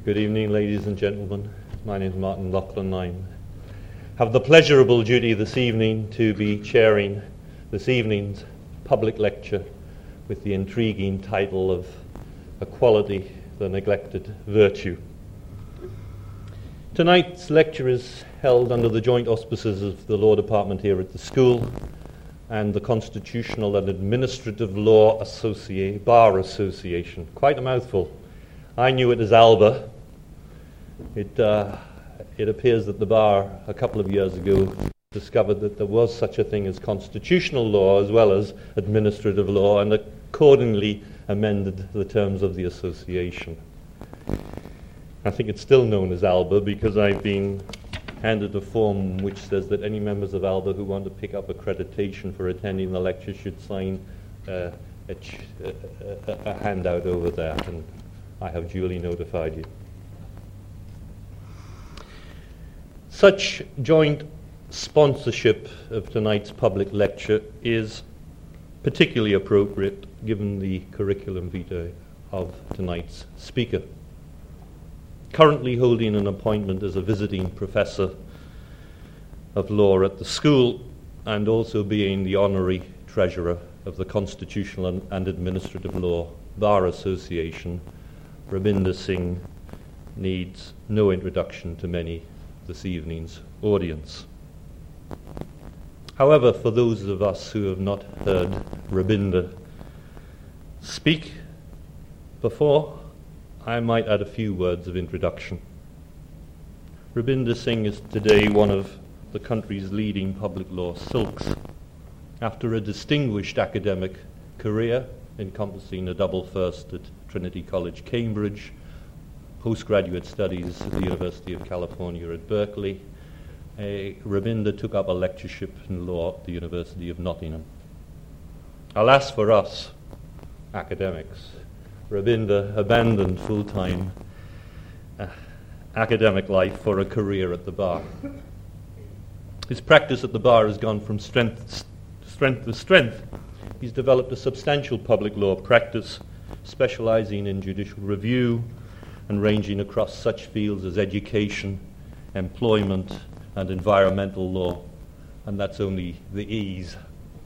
Good evening, ladies and gentlemen. My name is Martin Loughlin. I have the pleasurable duty this evening to be chairing this evening's public lecture with the intriguing title of Equality, the Neglected Virtue. Tonight's lecture is held under the joint auspices of the Law Department here at the school and the Constitutional and Administrative Law Bar Association. Quite a mouthful. I knew it as ALBA. It appears that the bar a couple of years ago discovered that there was such a thing as constitutional law as well as administrative law, and accordingly amended the terms of the association. I think it's still known as ALBA because I've been handed a form which says that any members of ALBA who want to pick up accreditation for attending the lecture should sign a handout over there, and I have duly notified you. Such joint sponsorship of tonight's public lecture is particularly appropriate given the curriculum vitae of tonight's speaker. Currently holding an appointment as a visiting professor of law at the school and also being the honorary treasurer of the Constitutional and Administrative Law Bar Association, Rabinder Singh needs no introduction to many this evening's audience. However, for those of us who have not heard Rabinder speak before, I might add a few words of introduction. Rabinder Singh is today one of the country's leading public law silks. After a distinguished academic career encompassing a double first at Trinity College, Cambridge, postgraduate studies at the University of California at Berkeley, Rabinder took up a lectureship in law at the University of Nottingham. Alas for us, academics, Rabinder abandoned full-time academic life for a career at the bar. His practice at the bar has gone from strength to strength. He's developed a substantial public law practice, specializing in judicial review and ranging across such fields as education, employment, and environmental law, and that's only the ease.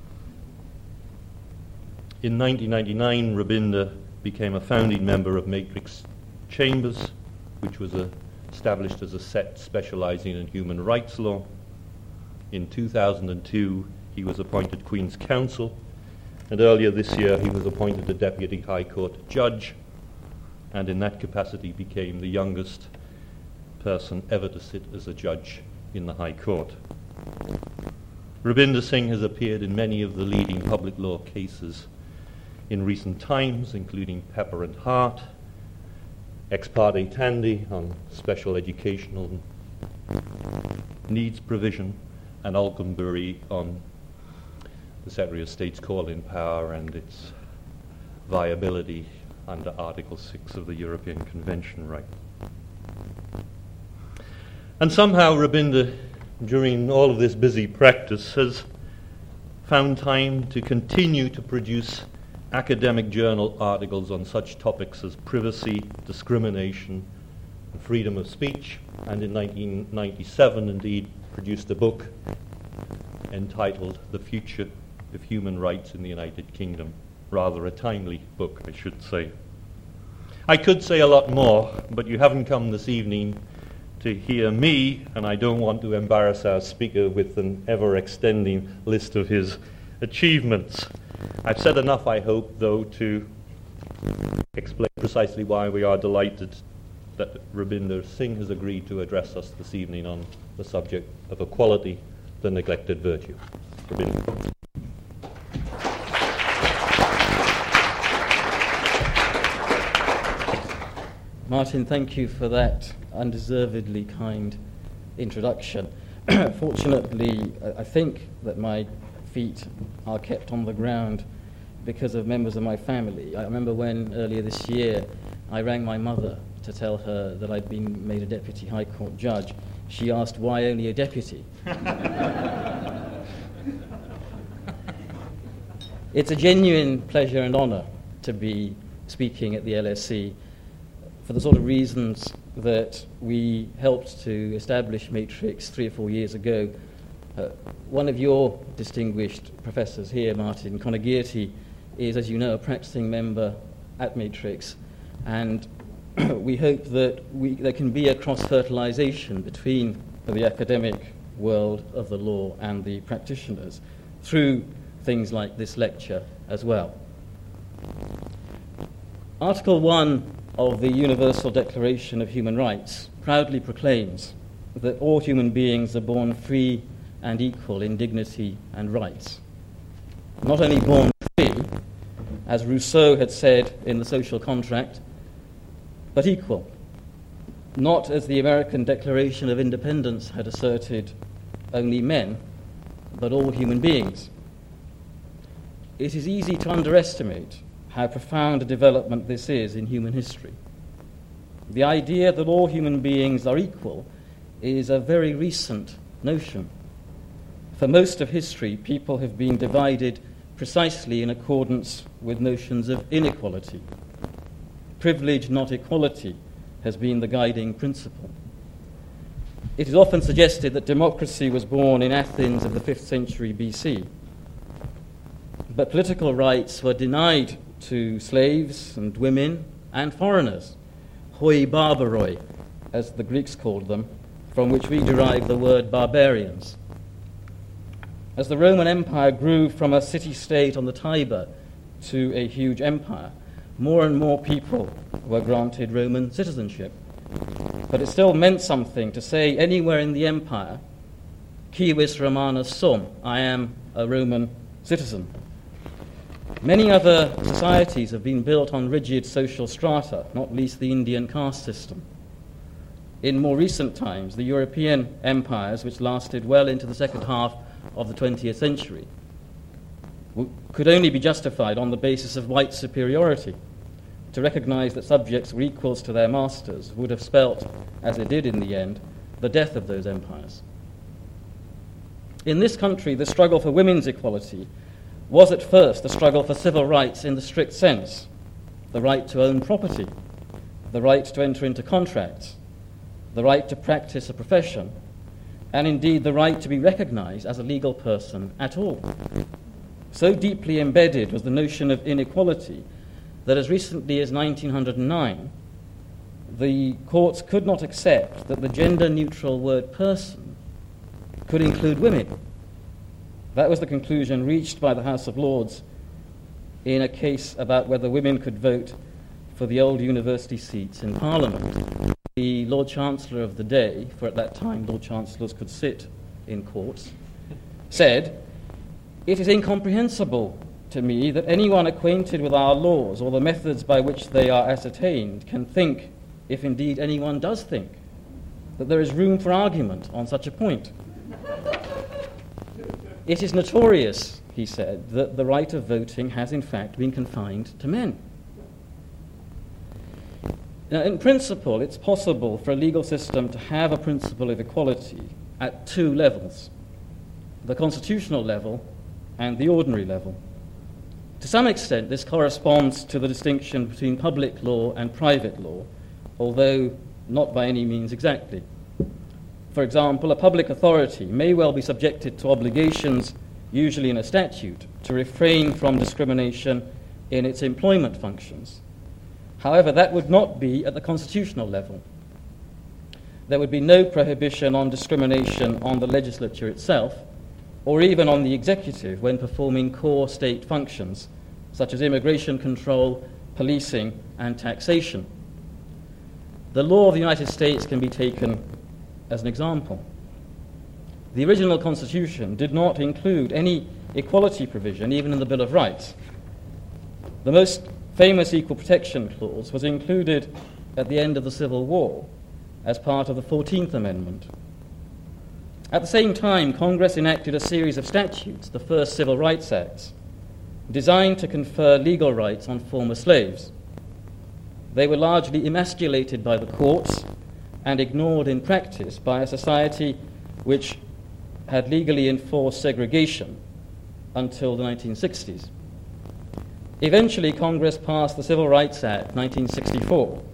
In 1999, Rabinder became a founding member of Matrix Chambers, which was established as a set specializing in human rights law. In 2002, he was appointed Queen's Counsel, and earlier this year he was appointed a Deputy High Court Judge, and in that capacity became the youngest person ever to sit as a judge in the High Court. Rabinder Singh has appeared in many of the leading public law cases in recent times, including Pepper and Hart, Ex parte Tandy on special educational needs provision, and Alconbury on the Secretary of State's call-in power and its viability under Article 6 of the European Convention right. And somehow Rabinder, during all of this busy practice, has found time to continue to produce academic journal articles on such topics as privacy, discrimination, and freedom of speech, and in 1997 indeed produced a book entitled The Future of Human Rights in the United Kingdom. Rather a timely book, I should say. I could say a lot more, but you haven't come this evening to hear me, and I don't want to embarrass our speaker with an ever-extending list of his achievements. I've said enough, I hope, though, to explain precisely why we are delighted that Rabinder Singh has agreed to address us this evening on the subject of equality, the neglected virtue. Rabinder. Martin, thank you for that undeservedly kind introduction. Fortunately, I think that my feet are kept on the ground because of members of my family. I remember when, earlier this year, I rang my mother to tell her that I'd been made a Deputy High Court Judge. She asked, why only a deputy? It's a genuine pleasure and honour to be speaking at the LSE for the sort of reasons that we helped to establish Matrix 3 or 4 years ago. One of your distinguished professors here, Martin Conigearty, is, as you know, a practicing member at Matrix, and we hope that there can be a cross-fertilization between the academic world of the law and the practitioners through things like this lecture as well. Article 1 of the Universal Declaration of Human Rights proudly proclaims that all human beings are born free and equal in dignity and rights. Not only born free, as Rousseau had said in The Social Contract, but equal. Not, as the American Declaration of Independence had asserted, only men, but all human beings. It is easy to underestimate how profound a development this is in human history. The idea that all human beings are equal is a very recent notion. For most of history, people have been divided precisely in accordance with notions of inequality. Privilege, not equality, has been the guiding principle. It is often suggested that democracy was born in Athens of the 5th century BC. But political rights were denied to slaves and women and foreigners, hoi barbaroi, as the Greeks called them, from which we derive the word barbarians. As the Roman Empire grew from a city-state on the Tiber to a huge empire, more and more people were granted Roman citizenship. But it still meant something to say anywhere in the empire, civis Romanus sum, I am a Roman citizen. Many other societies have been built on rigid social strata, not least the Indian caste system. In more recent times, the European empires, which lasted well into the second half of the 20th century, could only be justified on the basis of white superiority. To recognize that subjects were equals to their masters would have spelt, as it did in the end, the death of those empires. In this country, the struggle for women's equality was at first the struggle for civil rights in the strict sense, the right to own property, the right to enter into contracts, the right to practice a profession, and indeed the right to be recognized as a legal person at all. So deeply embedded was the notion of inequality that as recently as 1909, the courts could not accept that the gender-neutral word person could include women. That was the conclusion reached by the House of Lords in a case about whether women could vote for the old university seats in Parliament. The Lord Chancellor of the day, for at that time Lord Chancellors could sit in courts, said, "It is incomprehensible to me that anyone acquainted with our laws or the methods by which they are ascertained can think, if indeed anyone does think, that there is room for argument on such a point. It is notorious," he said, "that the right of voting has in fact been confined to men." Now, in principle, it's possible for a legal system to have a principle of equality at two levels, the constitutional level and the ordinary level. To some extent, this corresponds to the distinction between public law and private law, although not by any means exactly. For example, a public authority may well be subjected to obligations, usually in a statute, to refrain from discrimination in its employment functions. However, that would not be at the constitutional level. There would be no prohibition on discrimination on the legislature itself, or even on the executive when performing core state functions, such as immigration control, policing, and taxation. The law of the United States can be taken as an example. The original Constitution did not include any equality provision, even in the Bill of Rights. The most famous Equal Protection Clause was included at the end of the Civil War as part of the 14th Amendment. At the same time, Congress enacted a series of statutes, the first Civil Rights Acts, designed to confer legal rights on former slaves. They were largely emasculated by the courts and ignored in practice by a society which had legally enforced segregation until the 1960s. Eventually, Congress passed the Civil Rights Act 1964,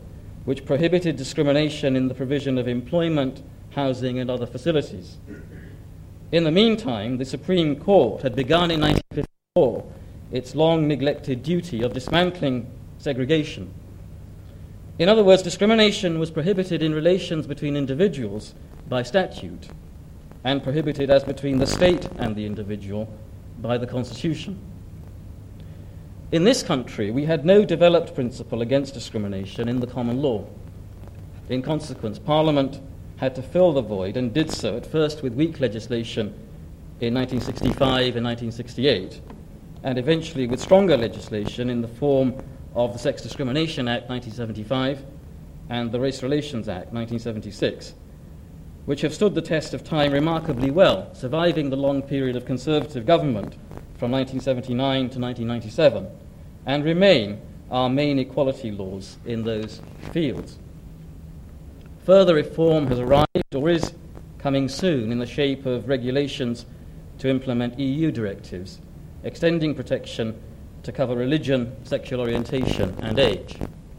which prohibited discrimination in the provision of employment, housing, and other facilities. In the meantime, the Supreme Court had begun in 1954 its long-neglected duty of dismantling segregation. In other words, discrimination was prohibited in relations between individuals by statute, and prohibited as between the state and the individual by the Constitution. In this country, we had no developed principle against discrimination in the common law. In consequence, Parliament had to fill the void, and did so at first with weak legislation in 1965 and 1968, and eventually with stronger legislation in the form of the Sex Discrimination Act 1975 and the Race Relations Act 1976, which have stood the test of time remarkably well, surviving the long period of Conservative government from 1979 to 1997, and remain our main equality laws in those fields. Further reform has arrived or is coming soon in the shape of regulations to implement EU directives, extending protection to cover religion, sexual orientation, and age.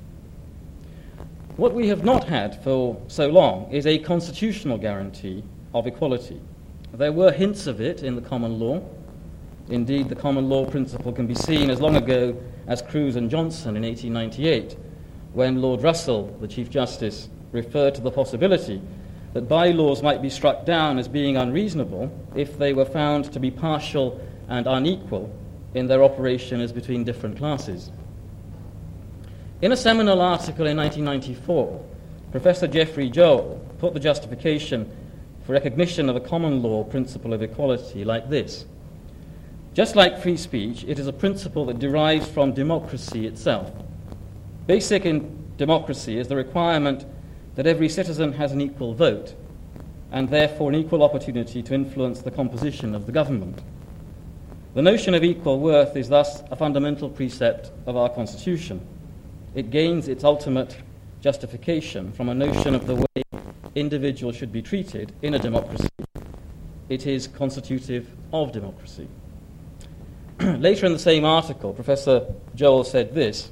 What we have not had for so long is a constitutional guarantee of equality. There were hints of it in the common law. Indeed, the common law principle can be seen as long ago as Cruse and Johnson in 1898, when Lord Russell, the Chief Justice, referred to the possibility that bylaws might be struck down as being unreasonable if they were found to be partial and unequal in their operation as between different classes. In a seminal article in 1994, Professor Geoffrey Joel put the justification for recognition of a common law principle of equality like this: just like free speech, it is a principle that derives from democracy itself. Basic in democracy is the requirement that every citizen has an equal vote, and therefore an equal opportunity to influence the composition of the government. The notion of equal worth is thus a fundamental precept of our Constitution. It gains its ultimate justification from a notion of the way individuals should be treated in a democracy. It is constitutive of democracy. Later in the same article, Professor Joel said this: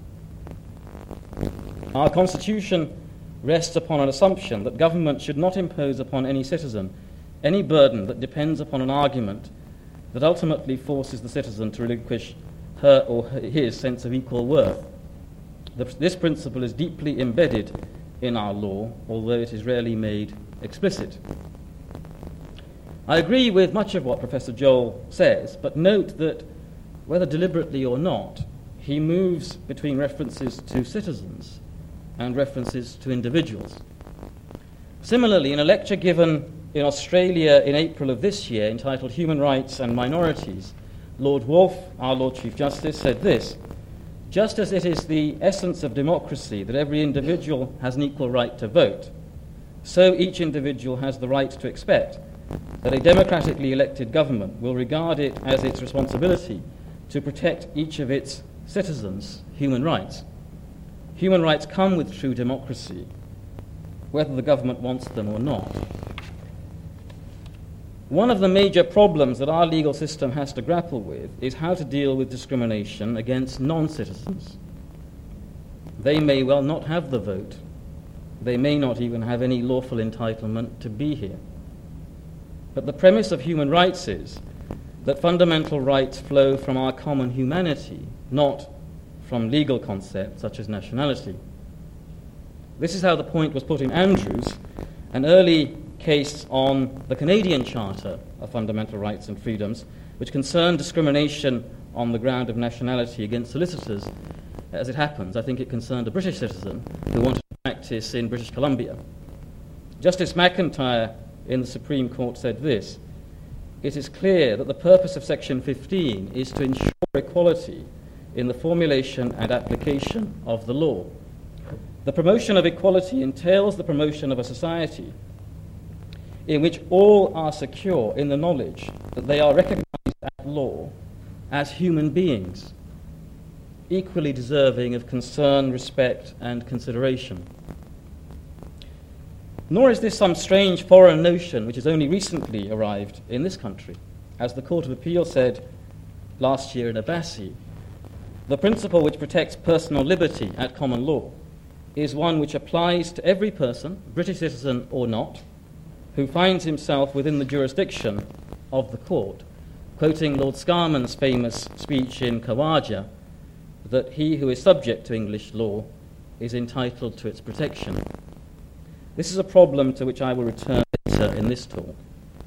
our Constitution rests upon an assumption that government should not impose upon any citizen any burden that depends upon an argument that ultimately forces the citizen to relinquish her or his sense of equal worth. This principle is deeply embedded in our law, although it is rarely made explicit. I agree with much of what Professor Joel says, but note that, whether deliberately or not, he moves between references to citizens and references to individuals. Similarly, in a lecture given in Australia in April of this year entitled Human Rights and Minorities, Lord Wolfe, our Lord Chief Justice, said this: just as it is the essence of democracy that every individual has an equal right to vote, so each individual has the right to expect that a democratically elected government will regard it as its responsibility to protect each of its citizens' human rights. Human rights come with true democracy, whether the government wants them or not. One of the major problems that our legal system has to grapple with is how to deal with discrimination against non-citizens. They may well not have the vote. They may not even have any lawful entitlement to be here. But the premise of human rights is that fundamental rights flow from our common humanity, not from legal concepts such as nationality. This is how the point was put in Andrews, an early case on the Canadian Charter of Fundamental Rights and Freedoms, which concerned discrimination on the ground of nationality against solicitors. As it happens, I think it concerned a British citizen who wanted to practice in British Columbia. Justice McIntyre in the Supreme Court said this: it is clear that the purpose of Section 15 is to ensure equality in the formulation and application of the law. The promotion of equality entails the promotion of a society in which all are secure in the knowledge that they are recognized at law as human beings, equally deserving of concern, respect, and consideration. Nor is this some strange foreign notion which has only recently arrived in this country. As the Court of Appeal said last year in Abbasi, the principle which protects personal liberty at common law is one which applies to every person, British citizen or not, who finds himself within the jurisdiction of the court, quoting Lord Scarman's famous speech in Khawaja, that he who is subject to English law is entitled to its protection. This is a problem to which I will return later in this talk.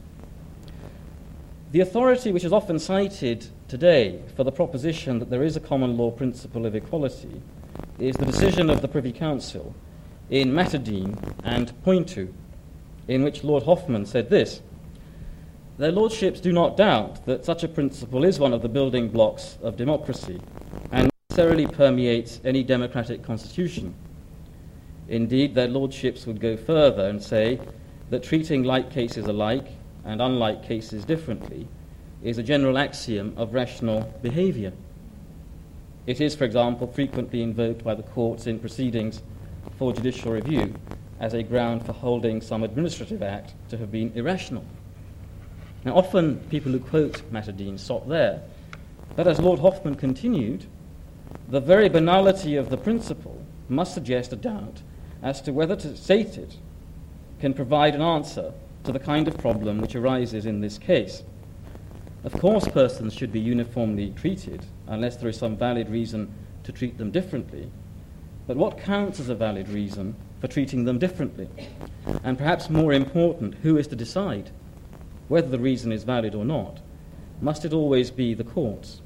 The authority which is often cited today for the proposition that there is a common law principle of equality is the decision of the Privy Council in Matadine and Pointu, in which Lord Hoffman said this: "Their lordships do not doubt that such a principle is one of the building blocks of democracy and necessarily permeates any democratic constitution. Indeed, their lordships would go further and say that treating like cases alike and unlike cases differently is a general axiom of rational behaviour. It is, for example, frequently invoked by the courts in proceedings for judicial review as a ground for holding some administrative act to have been irrational." Now, often people who quote Matadine stop there, but as Lord Hoffman continued, the very banality of the principle must suggest a doubt as to whether to state it can provide an answer to the kind of problem which arises in this case. Of course, persons should be uniformly treated unless there is some valid reason to treat them differently. But what counts as a valid reason for treating them differently? And perhaps more important, who is to decide whether the reason is valid or not? Must it always be the courts?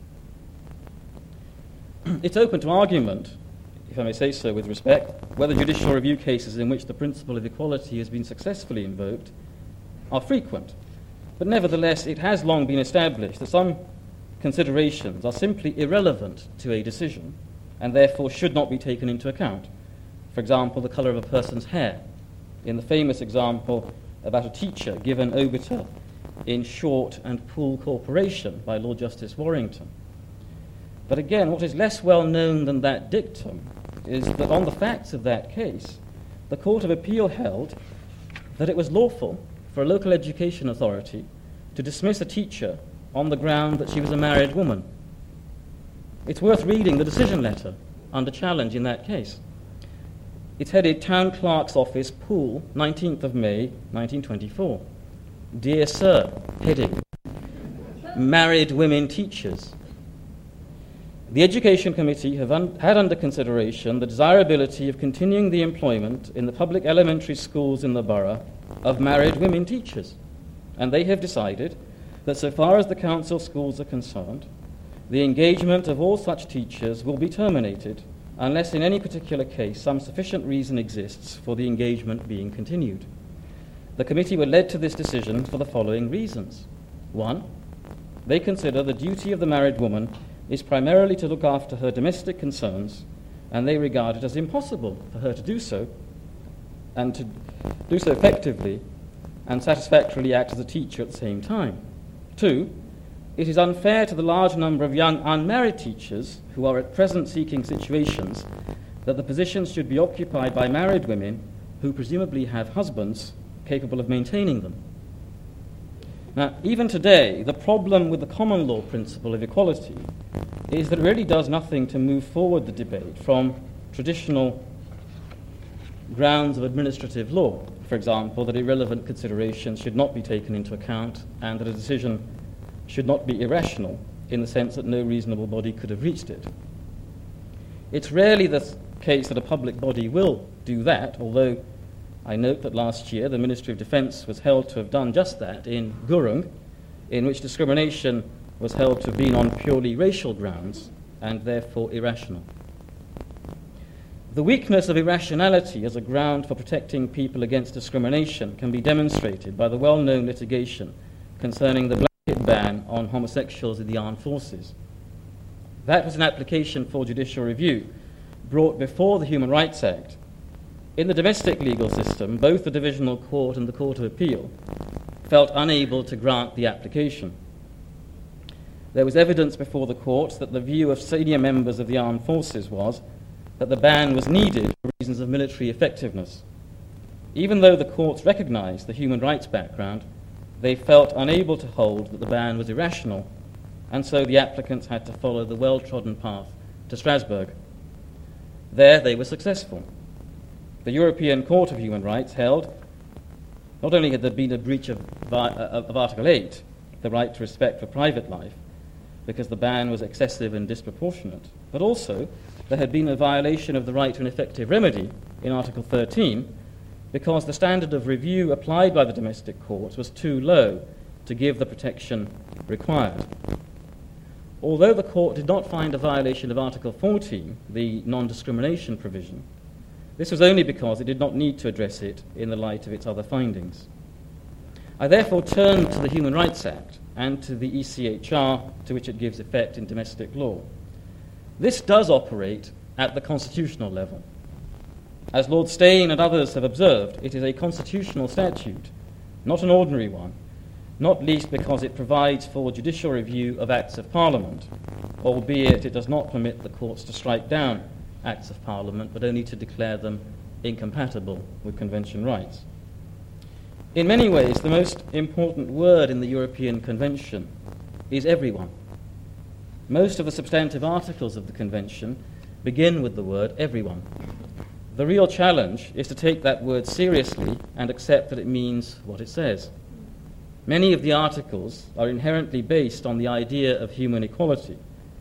It's open to argument, if I may say so with respect, whether judicial review cases in which the principle of equality has been successfully invoked are frequent. But nevertheless, it has long been established that some considerations are simply irrelevant to a decision and therefore should not be taken into account. For example, the colour of a person's hair, in the famous example about a teacher given obiter in Short and Poole Corporation by Lord Justice Warrington. But again, what is less well known than that dictum is that on the facts of that case, the Court of Appeal held that it was lawful for a local education authority to dismiss a teacher on the ground that she was a married woman. It's worth reading the decision letter under challenge in that case. It's headed Town Clerk's Office, Poole, 19th of May, 1924. Dear Sir, heading, Married Women Teachers. The Education Committee had under consideration the desirability of continuing the employment in the public elementary schools in the borough of married women teachers, and they have decided that so far as the council schools are concerned, the engagement of all such teachers will be terminated unless in any particular case some sufficient reason exists for the engagement being continued. The committee were led to this decision for the following reasons. 1, they consider the duty of the married woman is primarily to look after her domestic concerns, and they regard it as impossible for her to do so, and to do so effectively and satisfactorily act as a teacher at the same time. 2, it is unfair to the large number of young unmarried teachers who are at present seeking situations that the positions should be occupied by married women who presumably have husbands capable of maintaining them. Now, even today, the problem with the common law principle of equality is that it really does nothing to move forward the debate from traditional grounds of administrative law. For example, that irrelevant considerations should not be taken into account and that a decision should not be irrational in the sense that no reasonable body could have reached it. It's rarely the case that a public body will do that, although I note that last year the Ministry of Defence was held to have done just that in Gurung, in which discrimination was held to have been on purely racial grounds and therefore irrational. The weakness of irrationality as a ground for protecting people against discrimination can be demonstrated by the well-known litigation concerning the blanket ban on homosexuals in the armed forces. That was an application for judicial review brought before the Human Rights Act. In the domestic legal system, both the Divisional Court and the Court of Appeal felt unable to grant the application. There was evidence before the courts that the view of senior members of the armed forces was that the ban was needed for reasons of military effectiveness. Even though the courts recognized the human rights background, they felt unable to hold that the ban was irrational, and so the applicants had to follow the well-trodden path to Strasbourg. There they were successful. The European Court of Human Rights held not only had there been a breach of Article 8, the right to respect for private life, because the ban was excessive and disproportionate, but also there had been a violation of the right to an effective remedy in Article 13, because the standard of review applied by the domestic courts was too low to give the protection required. Although the court did not find a violation of Article 14, the non-discrimination provision, this was only because it did not need to address it in the light of its other findings. I therefore turned to the Human Rights Act and to the ECHR, to which it gives effect in domestic law. This does operate at the constitutional level. As Lord Steyn and others have observed, it is a constitutional statute, not an ordinary one, not least because it provides for judicial review of Acts of Parliament, albeit it does not permit the courts to strike down Acts of Parliament, but only to declare them incompatible with Convention rights. In many ways, the most important word in the European Convention is everyone. Most of the substantive articles of the Convention begin with the word everyone. The real challenge is to take that word seriously and accept that it means what it says. Many of the articles are inherently based on the idea of human equality,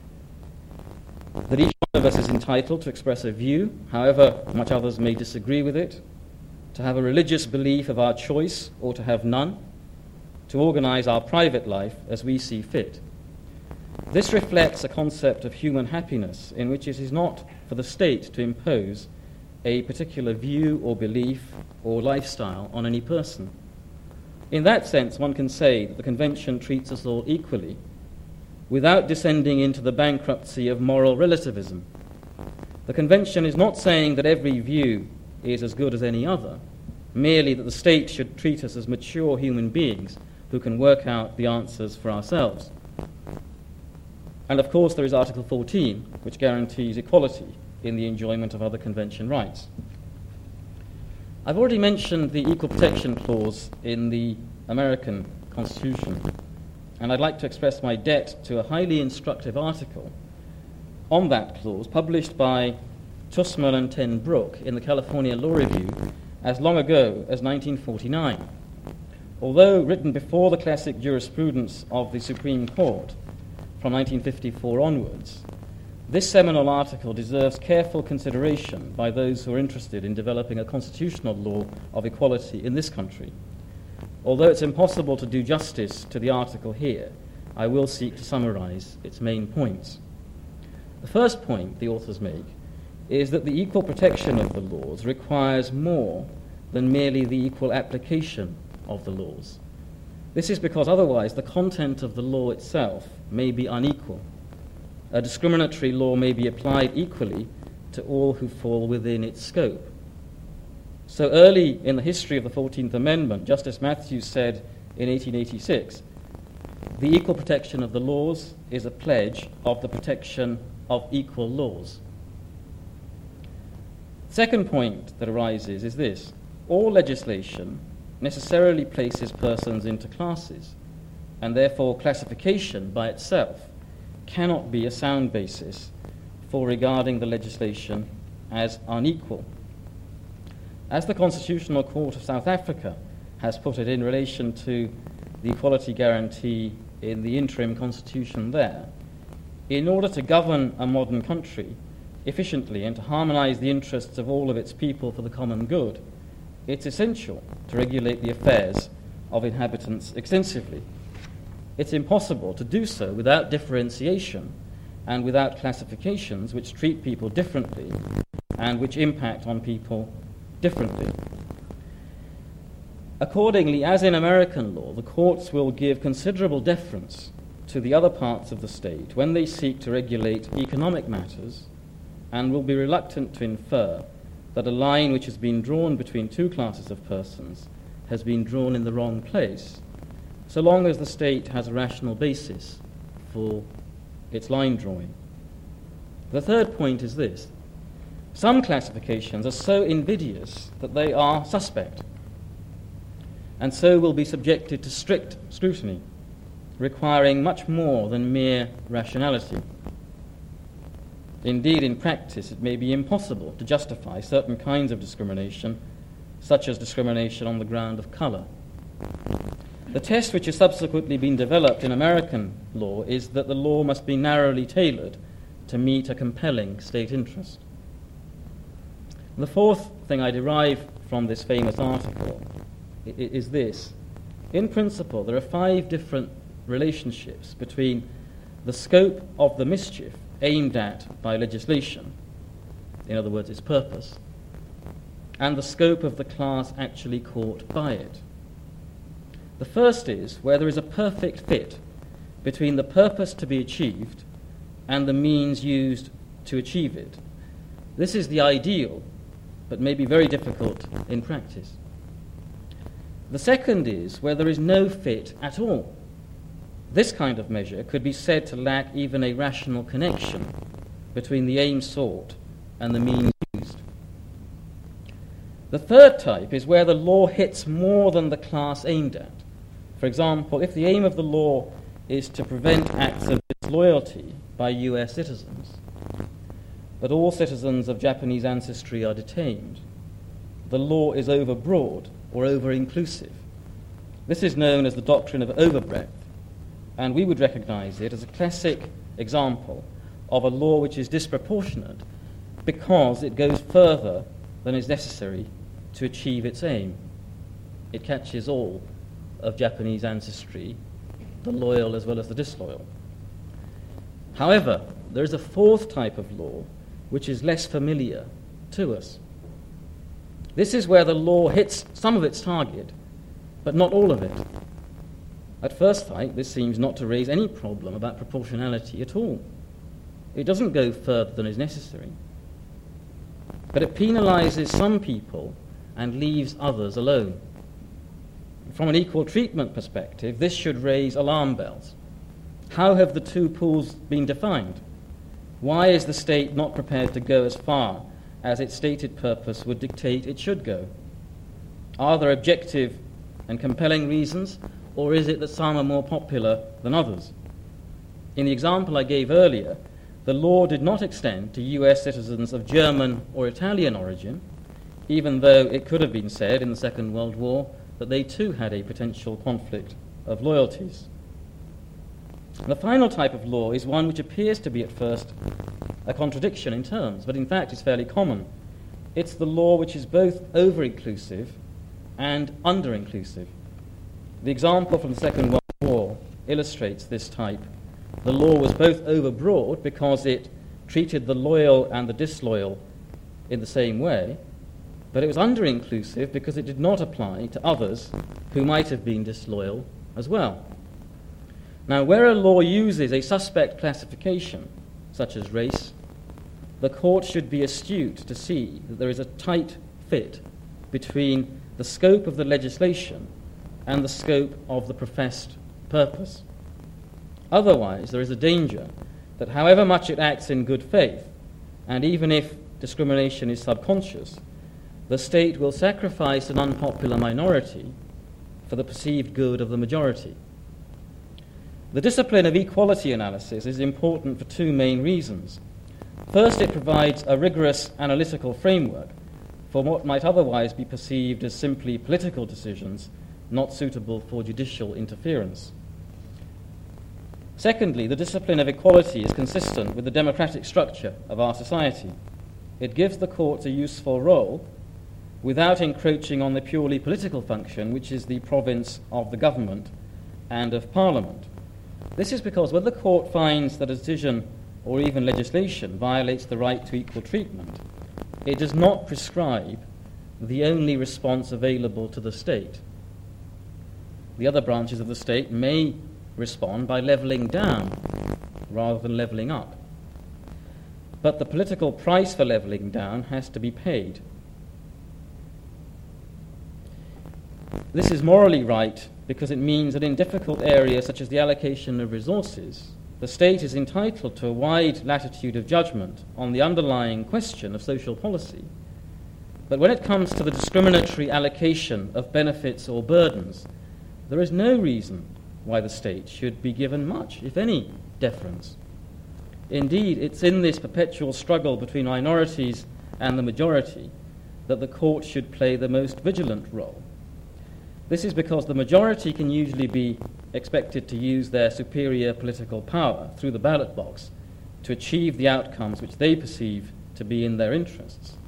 that each one of us is entitled to express a view, however much others may disagree with it, to have a religious belief of our choice or to have none, to organize our private life as we see fit. This reflects a concept of human happiness in which it is not for the state to impose a particular view or belief or lifestyle on any person. In that sense, one can say that the Convention treats us all equally, without descending into the bankruptcy of moral relativism. The Convention is not saying that every view is as good as any other, merely that the state should treat us as mature human beings who can work out the answers for ourselves. And of course there is Article 14, which guarantees equality in the enjoyment of other Convention rights. I've already mentioned the Equal Protection Clause in the American Constitution, and I'd like to express my debt to a highly instructive article on that clause published by Tusmel and Ten Brook in the California Law Review as long ago as 1949. Although written before the classic jurisprudence of the Supreme Court from 1954 onwards, this seminal article deserves careful consideration by those who are interested in developing a constitutional law of equality in this country. Although it's impossible to do justice to the article here, I will seek to summarize its main points. The first point the authors make is that the equal protection of the laws requires more than merely the equal application of the laws. This is because otherwise the content of the law itself may be unequal. A discriminatory law may be applied equally to all who fall within its scope. So early in the history of the 14th Amendment, Justice Matthews said in 1886, "The equal protection of the laws is a pledge of the protection of equal laws." Second point that arises is this: all legislation necessarily places persons into classes, and therefore classification by itself cannot be a sound basis for regarding the legislation as unequal. As the Constitutional Court of South Africa has put it in relation to the equality guarantee in the interim constitution there, in order to govern a modern country efficiently and to harmonize the interests of all of its people for the common good, it's essential to regulate the affairs of inhabitants extensively. It's impossible to do so without differentiation and without classifications which treat people differently and which impact on people differently. Accordingly, as in American law, the courts will give considerable deference to the other parts of the state when they seek to regulate economic matters, and will be reluctant to infer that a line which has been drawn between two classes of persons has been drawn in the wrong place, so long as the state has a rational basis for its line drawing. The third point is this: some classifications are so invidious that they are suspect, and so will be subjected to strict scrutiny, requiring much more than mere rationality. Indeed, in practice, it may be impossible to justify certain kinds of discrimination, such as discrimination on the ground of colour. The test which has subsequently been developed in American law is that the law must be narrowly tailored to meet a compelling state interest. And the fourth thing I derive from this famous article is this. In principle, there are 5 different relationships between the scope of the mischief aimed at by legislation, in other words, its purpose, and the scope of the class actually caught by it. The first is where there is a perfect fit between the purpose to be achieved and the means used to achieve it. This is the ideal, but may be very difficult in practice. The second is where there is no fit at all. This kind of measure could be said to lack even a rational connection between the aim sought and the means used. The third type is where the law hits more than the class aimed at. For example, if the aim of the law is to prevent acts of disloyalty by US citizens, but all citizens of Japanese ancestry are detained, the law is overbroad or over-inclusive. This is known as the doctrine of overbreadth, and we would recognize it as a classic example of a law which is disproportionate because it goes further than is necessary to achieve its aim. It catches all of Japanese ancestry, the loyal as well as the disloyal. However, there is a fourth type of law which is less familiar to us. This is where the law hits some of its target, but not all of it. At first sight, this seems not to raise any problem about proportionality at all. It doesn't go further than is necessary. But it penalizes some people and leaves others alone. From an equal treatment perspective, this should raise alarm bells. How have the two pools been defined? Why is the state not prepared to go as far as its stated purpose would dictate it should go? Are there objective and compelling reasons, or is it that some are more popular than others? In the example I gave earlier, the law did not extend to US citizens of German or Italian origin, even though it could have been said in the Second World War that they too had a potential conflict of loyalties. The final type of law is one which appears to be at first a contradiction in terms, but in fact is fairly common. It's the law which is both over-inclusive and under-inclusive. The example from the Second World War illustrates this type. The law was both overbroad because it treated the loyal and the disloyal in the same way, but it was under-inclusive because it did not apply to others who might have been disloyal as well. Now, where a law uses a suspect classification, such as race, the court should be astute to see that there is a tight fit between the scope of the legislation and the scope of the professed purpose. Otherwise, there is a danger that however much it acts in good faith, and even if discrimination is subconscious, the state will sacrifice an unpopular minority for the perceived good of the majority. The discipline of equality analysis is important for two main reasons. First, it provides a rigorous analytical framework for what might otherwise be perceived as simply political decisions not suitable for judicial interference. Secondly, the discipline of equality is consistent with the democratic structure of our society. It gives the courts a useful role without encroaching on the purely political function, which is the province of the government and of Parliament. This is because when the court finds that a decision or even legislation violates the right to equal treatment, it does not prescribe the only response available to the state. The other branches of the state may respond by levelling down rather than levelling up. But the political price for levelling down has to be paid. This is morally right because it means that in difficult areas such as the allocation of resources, the state is entitled to a wide latitude of judgment on the underlying question of social policy. But when it comes to the discriminatory allocation of benefits or burdens, there is no reason why the state should be given much, if any, deference. Indeed, it's in this perpetual struggle between minorities and the majority that the court should play the most vigilant role. This is because the majority can usually be expected to use their superior political power through the ballot box to achieve the outcomes which they perceive to be in their interests.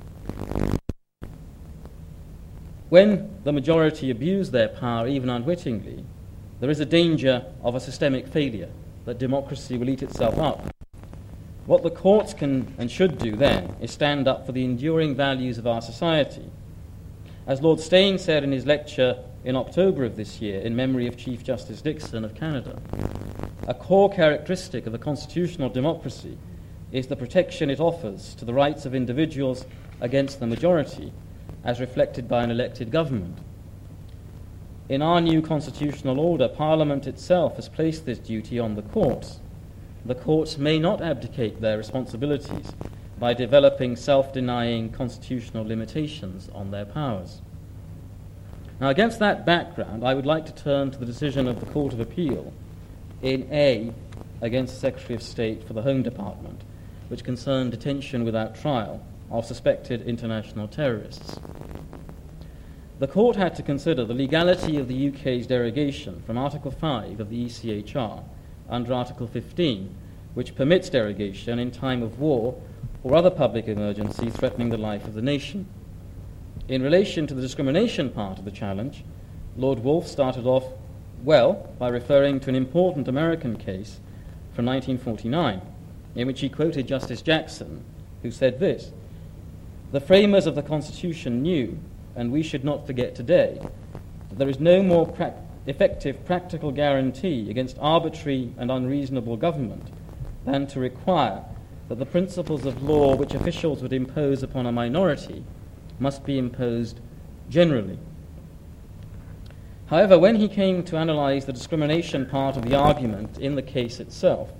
When the majority abuse their power, even unwittingly, there is a danger of a systemic failure, that democracy will eat itself up. What the courts can and should do then is stand up for the enduring values of our society. As Lord Steyn said in his lecture in October of this year in memory of Chief Justice Dixon of Canada, a core characteristic of a constitutional democracy is the protection it offers to the rights of individuals against the majority, as reflected by an elected government. In our new constitutional order, Parliament itself has placed this duty on the courts. The courts may not abdicate their responsibilities by developing self-denying constitutional limitations on their powers. Now, against that background, I would like to turn to the decision of the Court of Appeal in A against the Secretary of State for the Home Department, which concerned detention without trial of suspected international terrorists. The court had to consider the legality of the UK's derogation from Article 5 of the ECHR under Article 15, which permits derogation in time of war or other public emergency threatening the life of the nation. In relation to the discrimination part of the challenge, Lord Woolf started off well by referring to an important American case from 1949, in which he quoted Justice Jackson, who said this: "The framers of the Constitution knew, and we should not forget today, that there is no more effective practical guarantee against arbitrary and unreasonable government than to require that the principles of law which officials would impose upon a minority must be imposed generally." However, when he came to analyze the discrimination part of the argument in the case itself,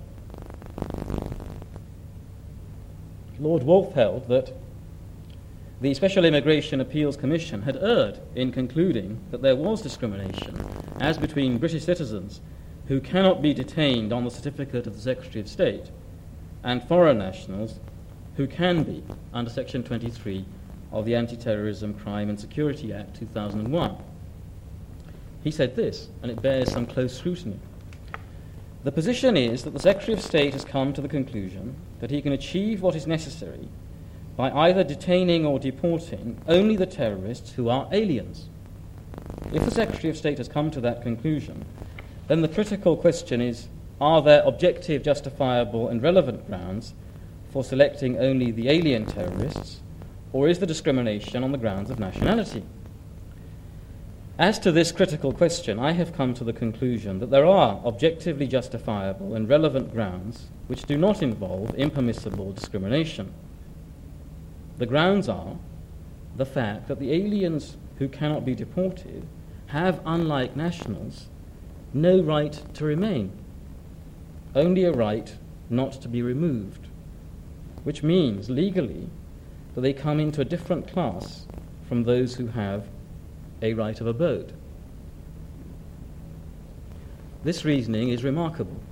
Lord Woolf held that the Special Immigration Appeals Commission had erred in concluding that there was discrimination as between British citizens who cannot be detained on the certificate of the Secretary of State and foreign nationals who can be under Section 23 of the Anti-Terrorism, Crime and Security Act 2001. He said this, and it bears some close scrutiny. "The position is that the Secretary of State has come to the conclusion that he can achieve what is necessary by either detaining or deporting only the terrorists who are aliens. If the Secretary of State has come to that conclusion, then the critical question is, are there objective, justifiable and relevant grounds for selecting only the alien terrorists, or is the discrimination on the grounds of nationality? As to this critical question, I have come to the conclusion that there are objectively justifiable and relevant grounds which do not involve impermissible discrimination. The grounds are the fact that the aliens who cannot be deported have, unlike nationals, no right to remain, only a right not to be removed, which means legally that they come into a different class from those who have a right of abode. This reasoning is remarkable.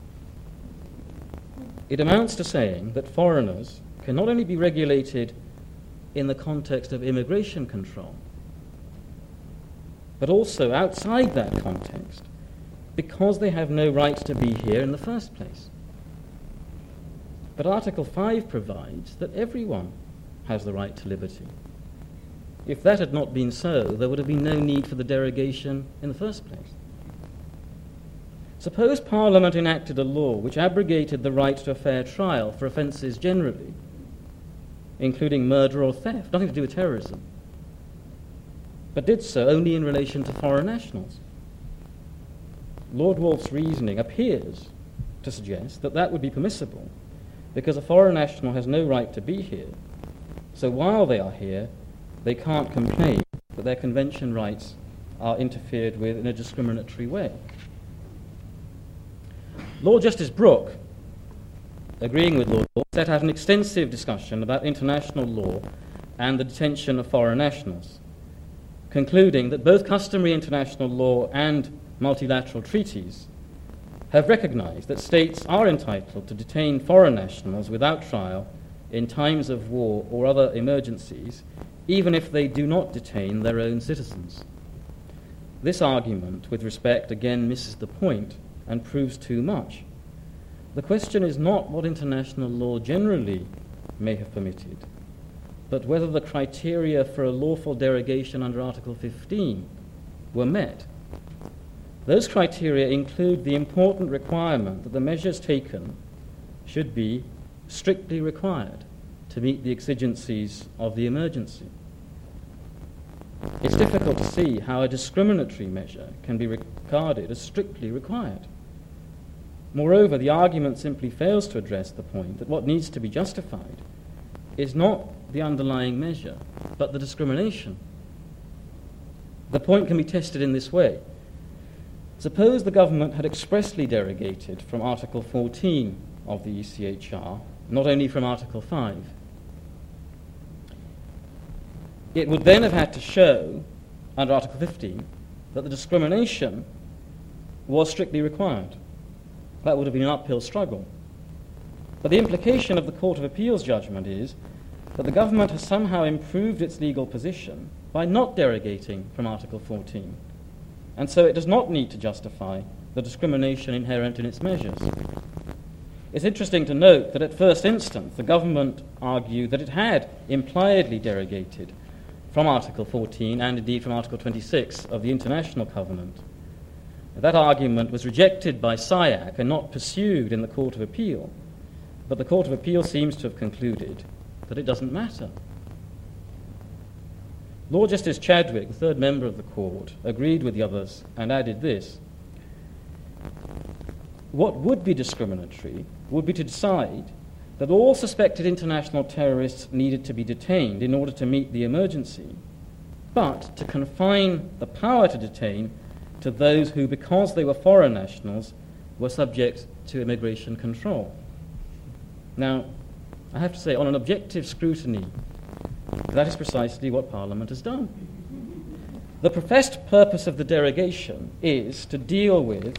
It amounts to saying that foreigners can not only be regulated in the context of immigration control, but also outside that context because they have no right to be here in the first place. But Article 5 provides that everyone has the right to liberty. If that had not been so, there would have been no need for the derogation in the first place. Suppose Parliament enacted a law which abrogated the right to a fair trial for offences generally, including murder or theft, nothing to do with terrorism, but did so only in relation to foreign nationals. Lord Woolf's reasoning appears to suggest that that would be permissible because a foreign national has no right to be here, so while they are here, they can't complain that their convention rights are interfered with in a discriminatory way. Lord Justice Brooke, agreeing with Lord Woolf, set out an extensive discussion about international law and the detention of foreign nationals, concluding that both customary international law and multilateral treaties have recognized that states are entitled to detain foreign nationals without trial in times of war or other emergencies, even if they do not detain their own citizens. This argument, with respect, again misses the point and proves too much. The question is not what international law generally may have permitted, but whether the criteria for a lawful derogation under Article 15 were met. Those criteria include the important requirement that the measures taken should be strictly required to meet the exigencies of the emergency. It's difficult to see how a discriminatory measure can be regarded as strictly required. Moreover, the argument simply fails to address the point that what needs to be justified is not the underlying measure, but the discrimination. The point can be tested in this way. Suppose the government had expressly derogated from Article 14 of the ECHR, not only from Article 5. It would then have had to show, under Article 15, that the discrimination was strictly required. That would have been an uphill struggle. But the implication of the Court of Appeal's judgment is that the government has somehow improved its legal position by not derogating from Article 14, and so it does not need to justify the discrimination inherent in its measures. It's interesting to note that at first instance the government argued that it had impliedly derogated from Article 14 and indeed from Article 26 of the International Covenant. That argument was rejected by SIAC and not pursued in the Court of Appeal, but the Court of Appeal seems to have concluded that it doesn't matter. Lord Justice Chadwick, the third member of the Court, agreed with the others and added this: what would be discriminatory would be to decide that all suspected international terrorists needed to be detained in order to meet the emergency, but to confine the power to detain to those who, because they were foreign nationals, were subject to immigration control. Now, I have to say, on an objective scrutiny, that is precisely what Parliament has done. The professed purpose of the derogation is to deal with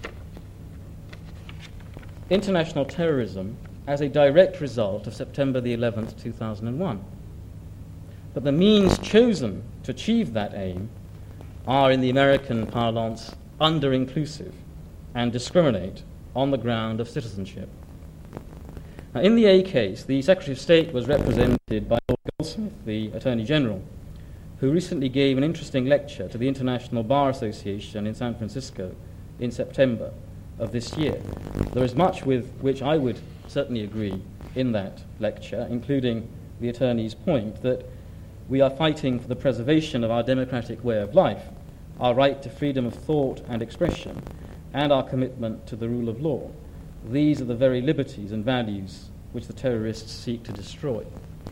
international terrorism as a direct result of September the 11th, 2001. But the means chosen to achieve that aim are, in the American parlance, under-inclusive and discriminate on the ground of citizenship. Now, in the A case, the Secretary of State was represented by Lord Goldsmith, the Attorney General, who recently gave an interesting lecture to the International Bar Association in San Francisco in September of this year. There is much with which I would certainly agree in that lecture, including the Attorney's point that we are fighting for the preservation of our democratic way of life, our right to freedom of thought and expression, and our commitment to the rule of law. These are the very liberties and values which the terrorists seek to destroy.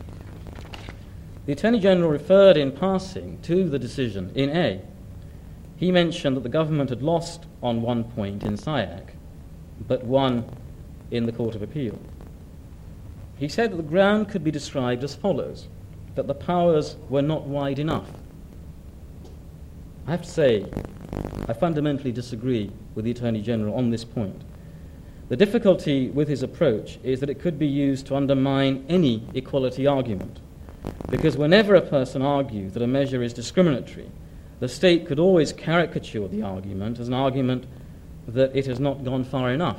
The Attorney General referred in passing to the decision in A. He mentioned that the government had lost on one point in SIAC, but won in the Court of Appeal. He said that the ground could be described as follows: that the powers were not wide enough. I have to say, I fundamentally disagree with the Attorney General on this point. The difficulty with his approach is that it could be used to undermine any equality argument, because whenever a person argues that a measure is discriminatory, the state could always caricature the argument as an argument that it has not gone far enough.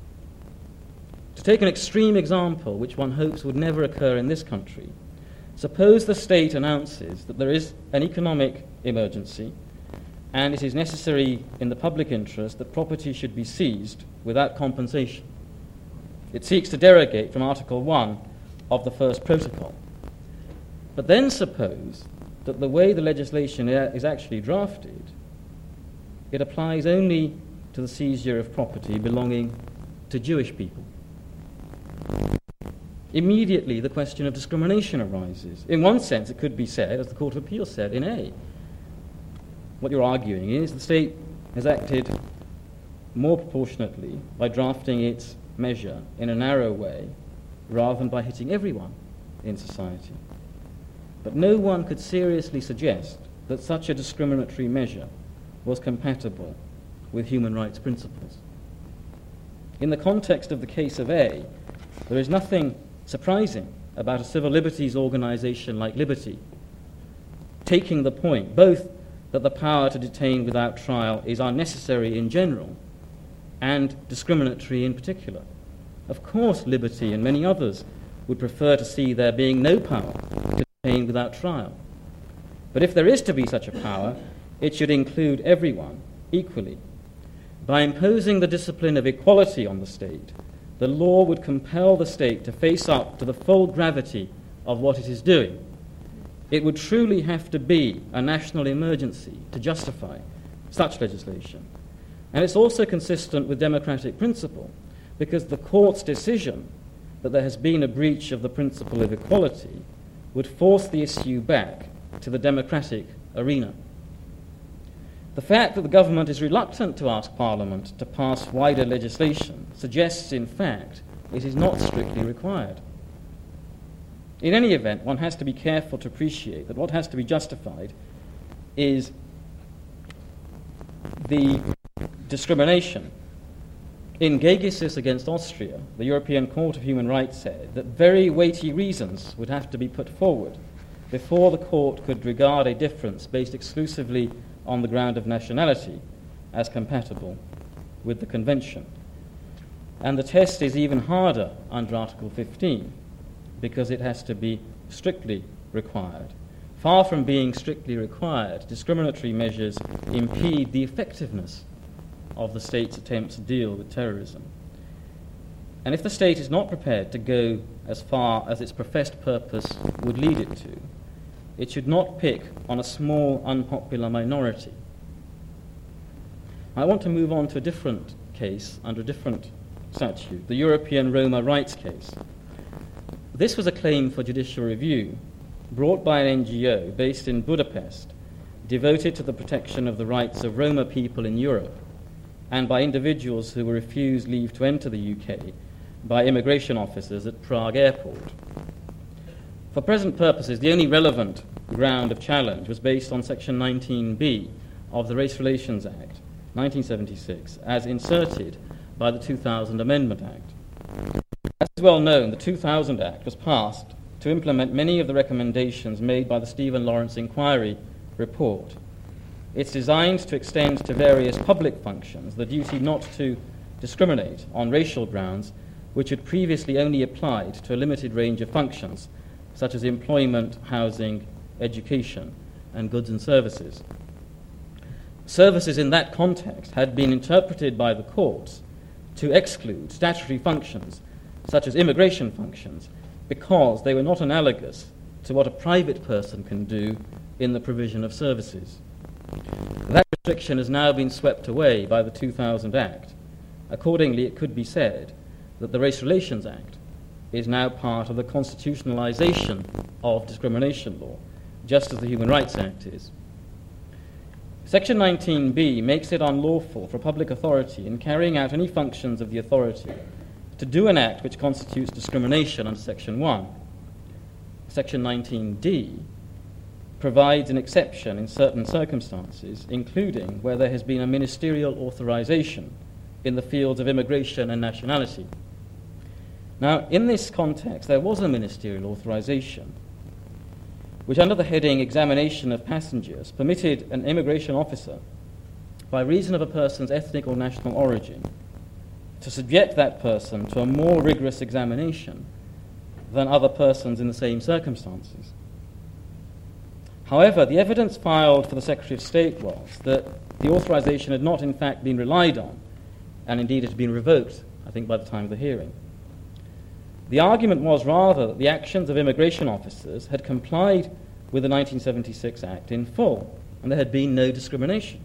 To take an extreme example, which one hopes would never occur in this country, suppose the state announces that there is an economic emergency and it is necessary in the public interest that property should be seized without compensation. It seeks to derogate from Article 1 of the first protocol. But then suppose that the way the legislation is actually drafted, it applies only to the seizure of property belonging to Jewish people. Immediately the question of discrimination arises. In one sense, it could be said, as the Court of Appeal said in A, what you're arguing is the state has acted more proportionately by drafting its measure in a narrow way rather than by hitting everyone in society. But no one could seriously suggest that such a discriminatory measure was compatible with human rights principles. In the context of the case of A, there is nothing surprising about a civil liberties organisation like Liberty taking the point both that the power to detain without trial is unnecessary in general and discriminatory in particular. Of course, Liberty and many others would prefer to see there being no power to detain without trial. But if there is to be such a power, it should include everyone equally. By imposing the discipline of equality on the state, the law would compel the state to face up to the full gravity of what it is doing. It would truly have to be a national emergency to justify such legislation. And it's also consistent with democratic principle, because the court's decision that there has been a breach of the principle of equality would force the issue back to the democratic arena. The fact that the government is reluctant to ask Parliament to pass wider legislation suggests, in fact, it is not strictly required. In any event, one has to be careful to appreciate that what has to be justified is the discrimination. In Gegesis against Austria, the European Court of Human Rights said that very weighty reasons would have to be put forward before the court could regard a difference based exclusively on the ground of nationality as compatible with the Convention. And the test is even harder under Article 15 because it has to be strictly required. Far from being strictly required, discriminatory measures impede the effectiveness of the state's attempts to deal with terrorism. And if the state is not prepared to go as far as its professed purpose would lead it to, it should not pick on a small, unpopular minority. I want to move on to a different case under a different statute, the European Roma rights case. This was a claim for judicial review brought by an NGO based in Budapest, devoted to the protection of the rights of Roma people in Europe, and by individuals who were refused leave to enter the UK by immigration officers at Prague airport. For present purposes, the only relevant ground of challenge was based on Section 19b of the Race Relations Act, 1976, as inserted by the 2000 Amendment Act. As is well known, the 2000 Act was passed to implement many of the recommendations made by the Stephen Lawrence Inquiry report. It's designed to extend to various public functions the duty not to discriminate on racial grounds, which had previously only applied to a limited range of functions, such as employment, housing, education, and goods and services. Services in that context had been interpreted by the courts to exclude statutory functions, such as immigration functions, because they were not analogous to what a private person can do in the provision of services. That restriction has now been swept away by the 2000 Act. Accordingly, it could be said that the Race Relations Act is now part of the constitutionalization of discrimination law, just as the Human Rights Act is. Section 19b makes it unlawful for public authority in carrying out any functions of the authority to do an act which constitutes discrimination under Section 1. Section 19d provides an exception in certain circumstances, including where there has been a ministerial authorization in the fields of immigration and nationality. Now, in this context, there was a ministerial authorization, which under the heading examination of passengers permitted an immigration officer, by reason of a person's ethnic or national origin, to subject that person to a more rigorous examination than other persons in the same circumstances. However, the evidence filed for the Secretary of State was that the authorization had not in fact been relied on, and indeed it had been revoked, I think, by the time of the hearing. The argument was rather that the actions of immigration officers had complied with the 1976 Act in full, and there had been no discrimination.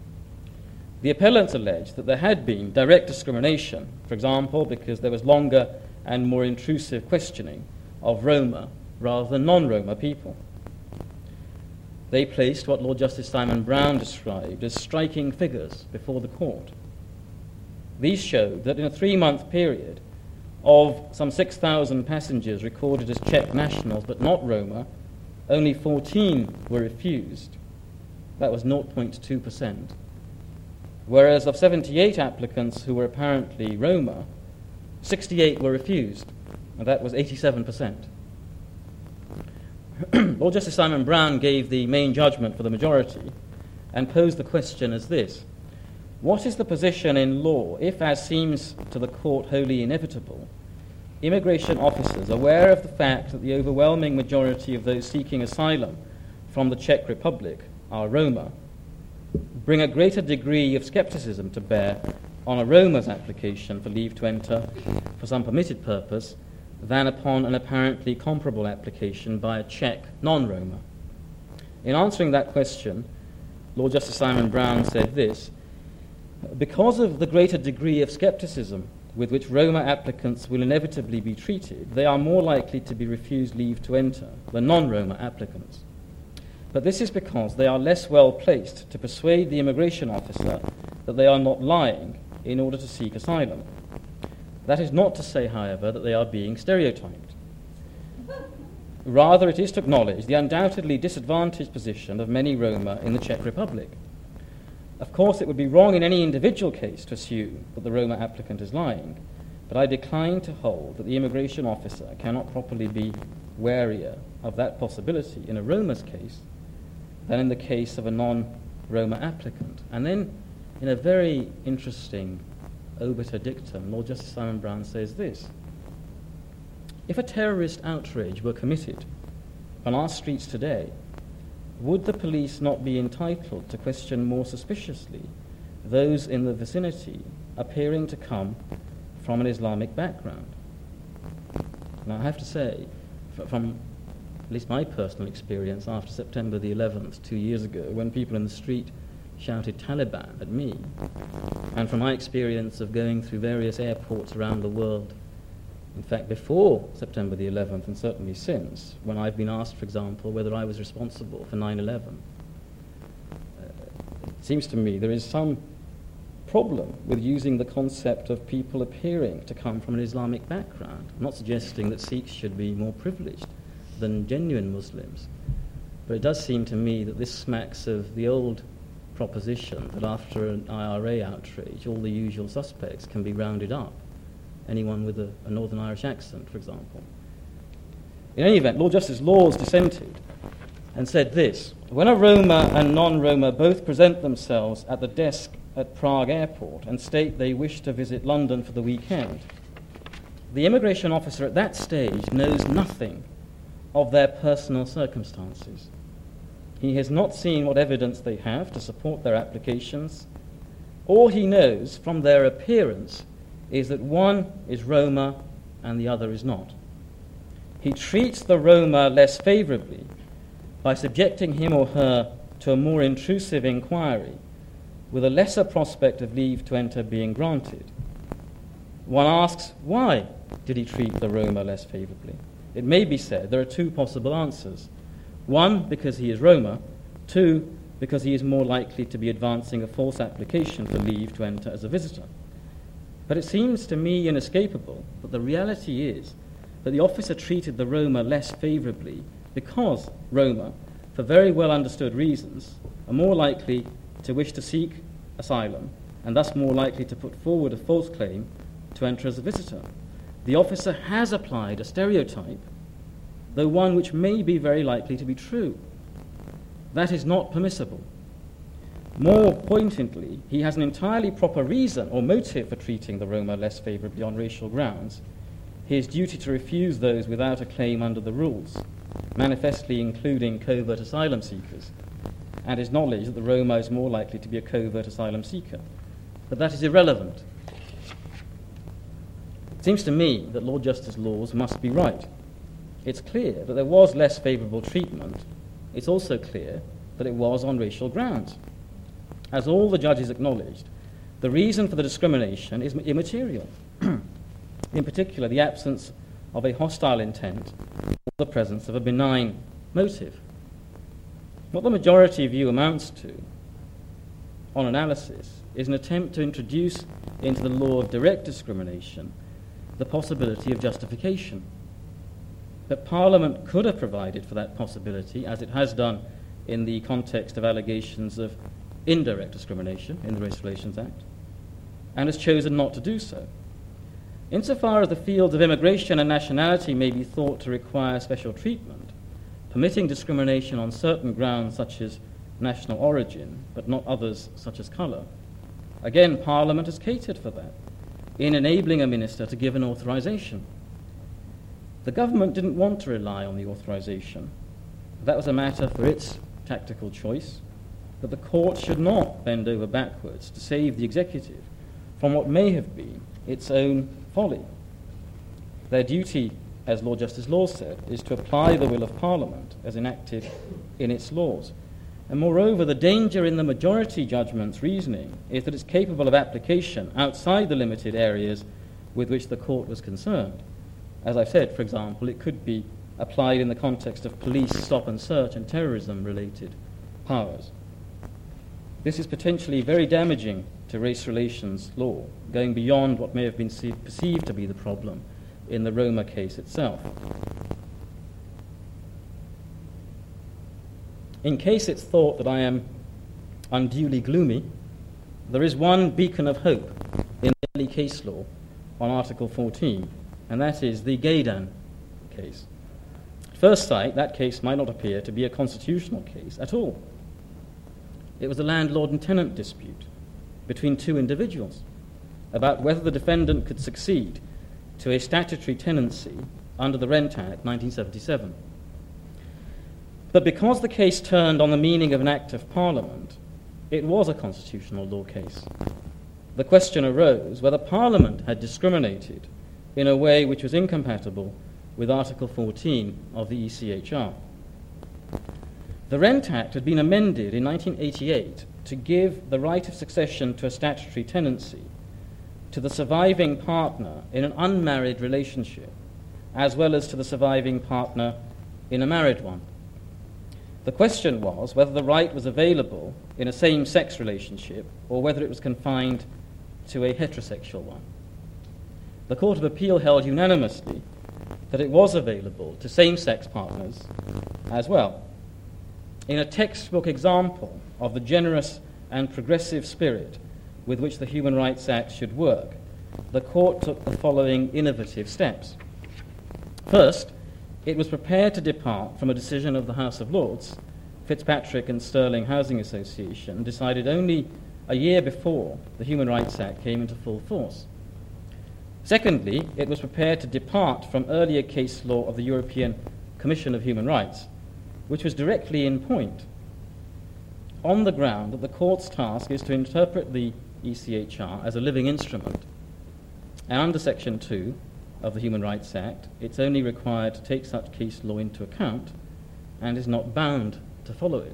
The appellants alleged that there had been direct discrimination, for example, because there was longer and more intrusive questioning of Roma rather than non-Roma people. They placed what Lord Justice Simon Brown described as striking figures before the court. These showed that in a 3-month period, of some 6,000 passengers recorded as Czech nationals but not Roma, only 14 were refused. That was 0.2%. whereas of 78 applicants who were apparently Roma, 68 were refused, and that was 87%. Lord Justice Simon Brown gave the main judgment for the majority and posed the question as this: what is the position in law if, as seems to the court wholly inevitable, immigration officers, aware of the fact that the overwhelming majority of those seeking asylum from the Czech Republic are Roma, bring a greater degree of skepticism to bear on a Roma's application for leave to enter for some permitted purpose than upon an apparently comparable application by a Czech non-Roma? In answering that question, Lord Justice Simon Brown said this: because of the greater degree of skepticism with which Roma applicants will inevitably be treated, they are more likely to be refused leave to enter than non-Roma applicants. But this is because they are less well placed to persuade the immigration officer that they are not lying in order to seek asylum. That is not to say, however, that they are being stereotyped. Rather, it is to acknowledge the undoubtedly disadvantaged position of many Roma in the Czech Republic. Of course, it would be wrong in any individual case to assume that the Roma applicant is lying, but I decline to hold that the immigration officer cannot properly be warier of that possibility in a Roma's case than in the case of a non-Roma applicant. And then, in a very interesting obiter dictum, Lord Justice Simon Brown says this: if a terrorist outrage were committed on our streets today, would the police not be entitled to question more suspiciously those in the vicinity appearing to come from an Islamic background? Now, I have to say, from at least my personal experience after September the 11th, 2 years ago, when people in the street shouted Taliban at me, and from my experience of going through various airports around the world, in fact, before September the 11th, and certainly since, when I've been asked, for example, whether I was responsible for 9/11, it seems to me there is some problem with using the concept of people appearing to come from an Islamic background. I'm not suggesting that Sikhs should be more privileged than genuine Muslims, but it does seem to me that this smacks of the old proposition that after an IRA outrage, all the usual suspects can be rounded up. Anyone with a Northern Irish accent, for example. In any event, Lord Justice Laws dissented and said this: when a Roma and non-Roma both present themselves at the desk at Prague Airport and state they wish to visit London for the weekend, the immigration officer at that stage knows nothing of their personal circumstances. He has not seen what evidence they have to support their applications. All he knows from their appearance is that one is Roma and the other is not. He treats the Roma less favourably by subjecting him or her to a more intrusive inquiry with a lesser prospect of leave to enter being granted. One asks, why did he treat the Roma less favourably? It may be said there are two possible answers. One, because he is Roma. Two, because he is more likely to be advancing a false application for leave to enter as a visitor. But it seems to me inescapable that the reality is that the officer treated the Roma less favourably because Roma, for very well understood reasons, are more likely to wish to seek asylum and thus more likely to put forward a false claim to enter as a visitor. The officer has applied a stereotype, though one which may be very likely to be true. That is not permissible. More pointedly, he has an entirely proper reason or motive for treating the Roma less favourably on racial grounds: his duty to refuse those without a claim under the rules, manifestly including covert asylum seekers, and his knowledge that the Roma is more likely to be a covert asylum seeker. But that is irrelevant. It seems to me that Lord Justice Laws must be right. It's clear that there was less favourable treatment. It's also clear that it was on racial grounds. As all the judges acknowledged, the reason for the discrimination is immaterial. In particular, the absence of a hostile intent or the presence of a benign motive. What the majority view amounts to, on analysis, is an attempt to introduce into the law of direct discrimination the possibility of justification. But Parliament could have provided for that possibility, as it has done in the context of allegations of indirect discrimination in the Race Relations Act, and has chosen not to do so. Insofar as the fields of immigration and nationality may be thought to require special treatment, permitting discrimination on certain grounds such as national origin, but not others such as colour, again, Parliament has catered for that in enabling a minister to give an authorisation. The government didn't want to rely on the authorisation. That was a matter for its tactical choice, but the court should not bend over backwards to save the executive from what may have been its own folly. Their duty, as Lord Justice Law said, is to apply the will of Parliament as enacted in its laws. And moreover, the danger in the majority judgment's reasoning is that it's capable of application outside the limited areas with which the court was concerned. As I've said, for example, it could be applied in the context of police stop and search and terrorism-related powers. This is potentially very damaging to race relations law, going beyond what may have been perceived to be the problem in the Roma case itself. In case it's thought that I am unduly gloomy, there is one beacon of hope in the early case law on Article 14, and that is the Gaydan case. At first sight, that case might not appear to be a constitutional case at all. It was a landlord and tenant dispute between two individuals about whether the defendant could succeed to a statutory tenancy under the Rent Act 1977. But because the case turned on the meaning of an Act of Parliament, it was a constitutional law case. The question arose whether Parliament had discriminated in a way which was incompatible with Article 14 of the ECHR. The Rent Act had been amended in 1988 to give the right of succession to a statutory tenancy to the surviving partner in an unmarried relationship, as well as to the surviving partner in a married one. The question was whether the right was available in a same-sex relationship or whether it was confined to a heterosexual one. The Court of Appeal held unanimously that it was available to same-sex partners as well. In a textbook example of the generous and progressive spirit with which the Human Rights Act should work, the Court took the following innovative steps. First, it was prepared to depart from a decision of the House of Lords, Fitzpatrick and Sterling Housing Association, decided only a year before the Human Rights Act came into full force. Secondly, it was prepared to depart from earlier case law of the European Commission of Human Rights, which was directly in point, on the ground that the Court's task is to interpret the ECHR as a living instrument, and under Section 2 of the Human Rights Act, it's only required to take such case law into account and is not bound to follow it.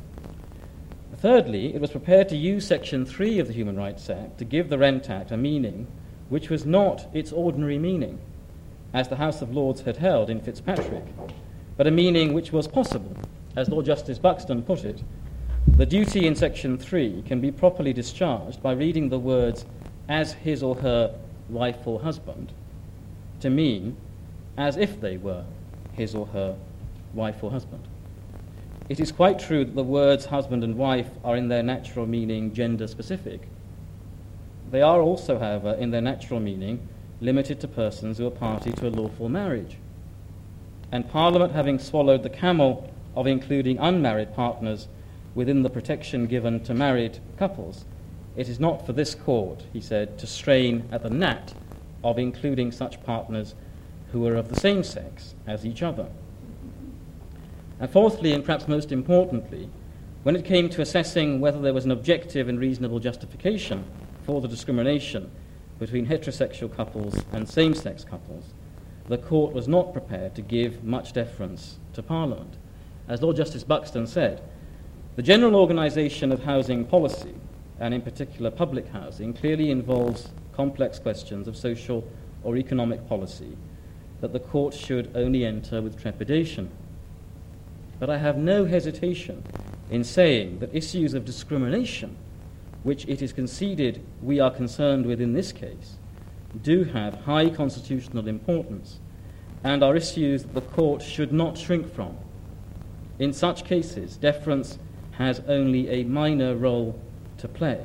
Thirdly, it was prepared to use Section 3 of the Human Rights Act to give the Rent Act a meaning which was not its ordinary meaning, as the House of Lords had held in Fitzpatrick, but a meaning which was possible. As Lord Justice Buxton put it, the duty in Section 3 can be properly discharged by reading the words as his or her wife or husband to mean as if they were his or her wife or husband. It is quite true that the words husband and wife are in their natural meaning gender-specific. They are also, however, in their natural meaning limited to persons who are party to a lawful marriage. And Parliament, having swallowed the camel of including unmarried partners within the protection given to married couples, it is not for this court, he said, to strain at the gnat of including such partners who are of the same sex as each other. And fourthly, and perhaps most importantly, when it came to assessing whether there was an objective and reasonable justification for the discrimination between heterosexual couples and same-sex couples, the Court was not prepared to give much deference to Parliament. As Lord Justice Buxton said, the general organisation of housing policy, and in particular public housing, clearly involves complex questions of social or economic policy that the Court should only enter with trepidation. But I have no hesitation in saying that issues of discrimination, which it is conceded we are concerned with in this case, do have high constitutional importance and are issues that the Court should not shrink from. In such cases, deference has only a minor role to play.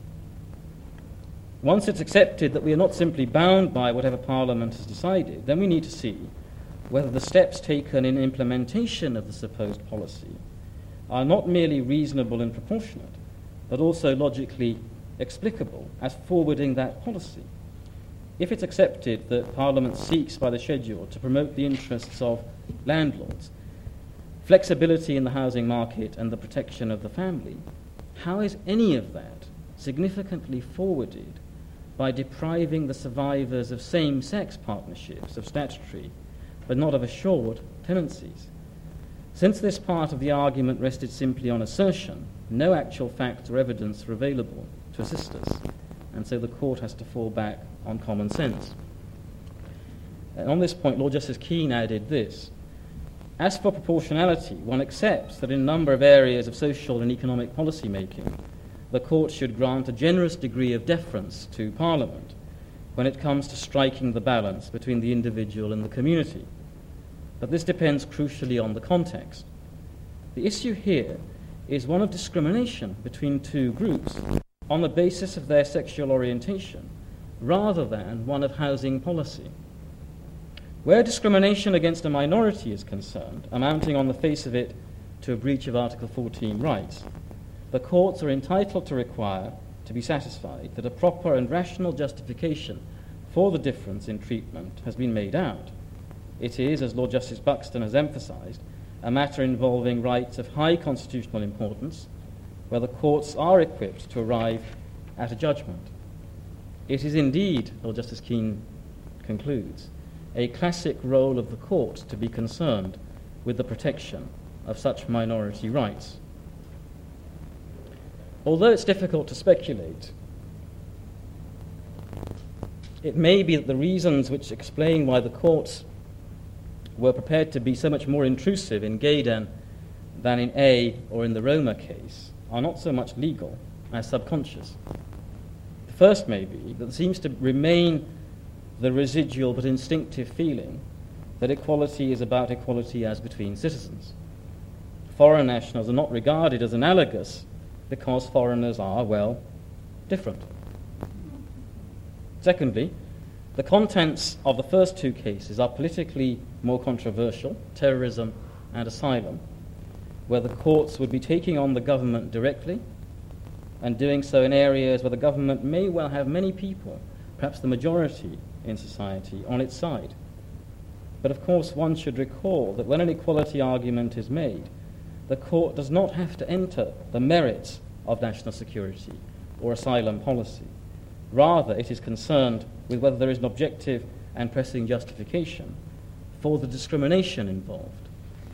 Once it's accepted that we are not simply bound by whatever Parliament has decided, then we need to see whether the steps taken in implementation of the supposed policy are not merely reasonable and proportionate, but also logically explicable as forwarding that policy. If it's accepted that Parliament seeks by the schedule to promote the interests of landlords, flexibility in the housing market and the protection of the family, how is any of that significantly forwarded by depriving the survivors of same-sex partnerships of statutory but not of assured tenancies? Since this part of the argument rested simply on assertion, no actual facts or evidence were available to assist us, and so the court has to fall back on common sense. And on this point, Lord Justice Keane added this: as for proportionality, one accepts that in a number of areas of social and economic policy making, the court should grant a generous degree of deference to Parliament when it comes to striking the balance between the individual and the community. But this depends crucially on the context. The issue here is one of discrimination between two groups on the basis of their sexual orientation, rather than one of housing policy. Where discrimination against a minority is concerned, amounting on the face of it to a breach of Article 14 rights, the courts are entitled to require to be satisfied that a proper and rational justification for the difference in treatment has been made out. It is, as Lord Justice Buxton has emphasised, a matter involving rights of high constitutional importance, where the courts are equipped to arrive at a judgment. It is indeed, Lord Justice Keane concludes, a classic role of the court to be concerned with the protection of such minority rights. Although it's difficult to speculate, it may be that the reasons which explain why the courts were prepared to be so much more intrusive in Gaydon than in A or in the Roma case are not so much legal as subconscious. The first may be that there seems to remain the residual but instinctive feeling that equality is about equality as between citizens. Foreign nationals are not regarded as analogous because foreigners are, well, different. Secondly, the contents of the first two cases are politically more controversial, terrorism and asylum, where the courts would be taking on the government directly and doing so in areas where the government may well have many people, perhaps the majority in society, on its side. But of course one should recall that when an equality argument is made, the court does not have to enter the merits of national security or asylum policy. Rather, it is concerned with whether there is an objective and pressing justification for the discrimination involved.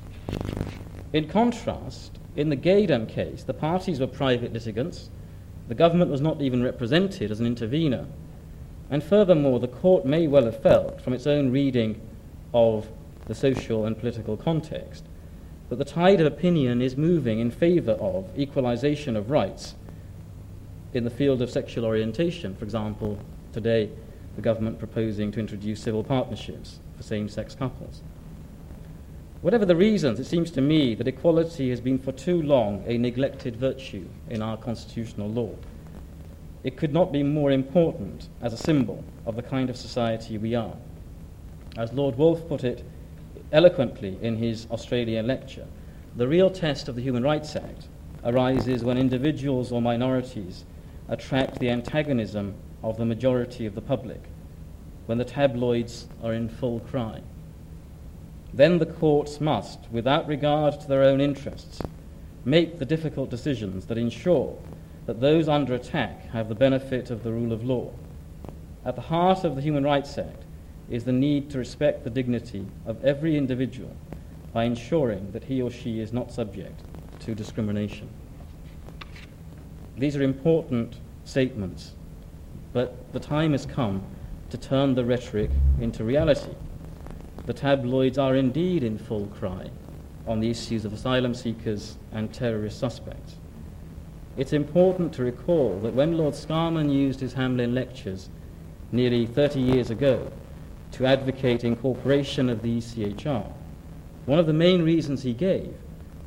In contrast, in the Gaydon case, the parties were private litigants, the government was not even represented as an intervener, and furthermore, the court may well have felt, from its own reading of the social and political context, that the tide of opinion is moving in favour of equalisation of rights in the field of sexual orientation. For example, today the government proposing to introduce civil partnerships for same-sex couples. Whatever the reasons, it seems to me that equality has been for too long a neglected virtue in our constitutional law. It could not be more important as a symbol of the kind of society we are. As Lord Wolfe put it eloquently in his Australian lecture, the real test of the Human Rights Act arises when individuals or minorities attract the antagonism of the majority of the public, when the tabloids are in full cry. Then the courts must, without regard to their own interests, make the difficult decisions that ensure that those under attack have the benefit of the rule of law. At the heart of the Human Rights Act is the need to respect the dignity of every individual by ensuring that he or she is not subject to discrimination. These are important statements, but the time has come to turn the rhetoric into reality. The tabloids are indeed in full cry on the issues of asylum seekers and terrorist suspects. It's important to recall that when Lord Scarman used his Hamlin lectures nearly 30 years ago to advocate incorporation of the ECHR, one of the main reasons he gave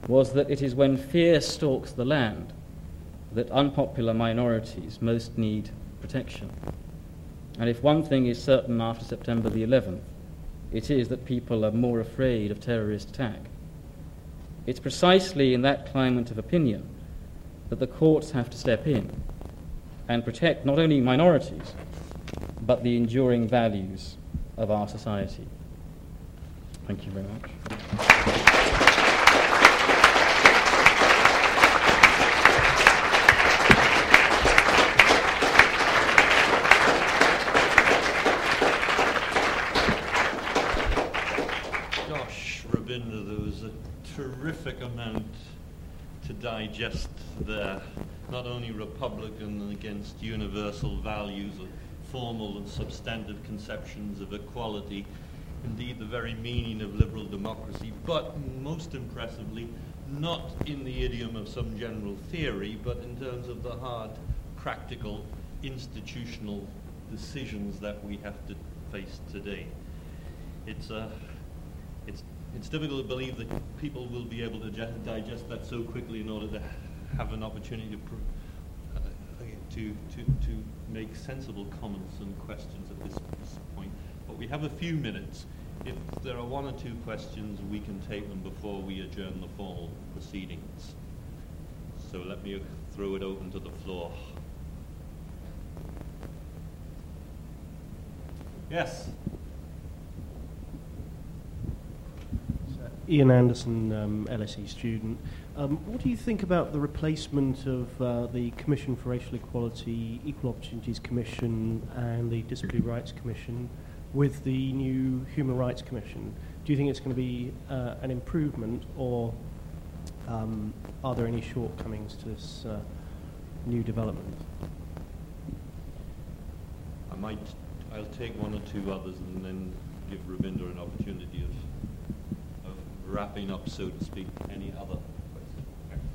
was that it is when fear stalks the land that unpopular minorities most need protection. And if one thing is certain after September the 11th, it is that people are more afraid of terrorist attack. It's precisely in that climate of opinion that the courts have to step in and protect not only minorities, but the enduring values of our society. Thank you very much. Gosh, Rabinda, there was a terrific amount to digest there. Not only Republican and against universal values of formal and substantive conceptions of equality, indeed the very meaning of liberal democracy, but most impressively, not in the idiom of some general theory, but in terms of the hard, practical, institutional decisions that we have to face today. It's difficult to believe that people will be able to digest that so quickly in order to have an opportunity to make sensible comments and questions at this point. But we have a few minutes. If there are one or two questions, we can take them before we adjourn the formal proceedings. So let me throw it open to the floor. Yes? Ian Anderson, LSE student. What do you think about the replacement of the Commission for Racial Equality, Equal Opportunities Commission and the Disability Rights Commission with the new Human Rights Commission? Do you think it's going to be an improvement, or are there any shortcomings to this new development? I'll take one or two others and then give Rabinda an opportunity of wrapping up, so to speak. Any other questions?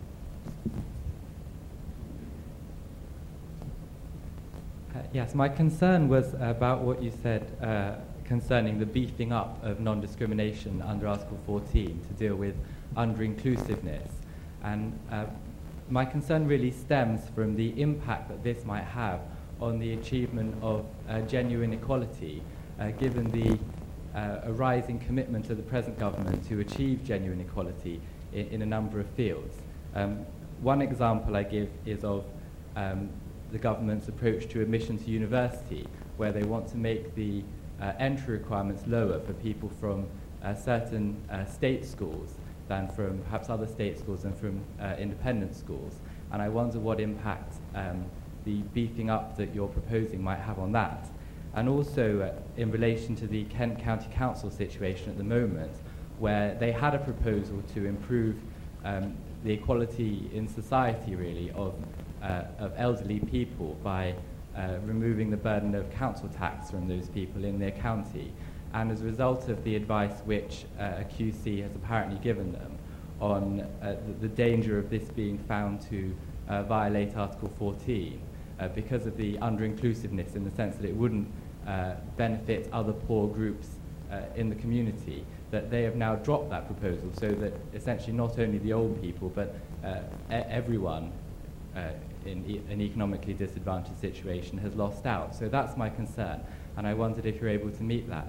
Yes, my concern was about what you said concerning the beefing up of non-discrimination under Article 14 to deal with under-inclusiveness. And my concern really stems from the impact that this might have on the achievement of genuine equality, given the a rising commitment of the present government to achieve genuine equality in a number of fields. One example I give is of the government's approach to admission to university, where they want to make the entry requirements lower for people from certain state schools than from perhaps other state schools and from independent schools. And I wonder what impact the beefing up that you're proposing might have on that. And also in relation to the Kent County Council situation at the moment, where they had a proposal to improve the equality in society, really, of elderly people by removing the burden of council tax from those people in their county. And as a result of the advice which a QC has apparently given them on the danger of this being found to violate Article 14, because of the under-inclusiveness in the sense that it wouldn't benefit other poor groups in the community, that they have now dropped that proposal, so that essentially not only the old people but everyone in an economically disadvantaged situation has lost out. So that's my concern, and I wondered if you're able to meet that.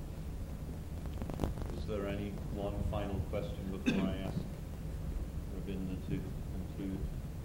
Is there any one final question before I ask Rabinda to conclude?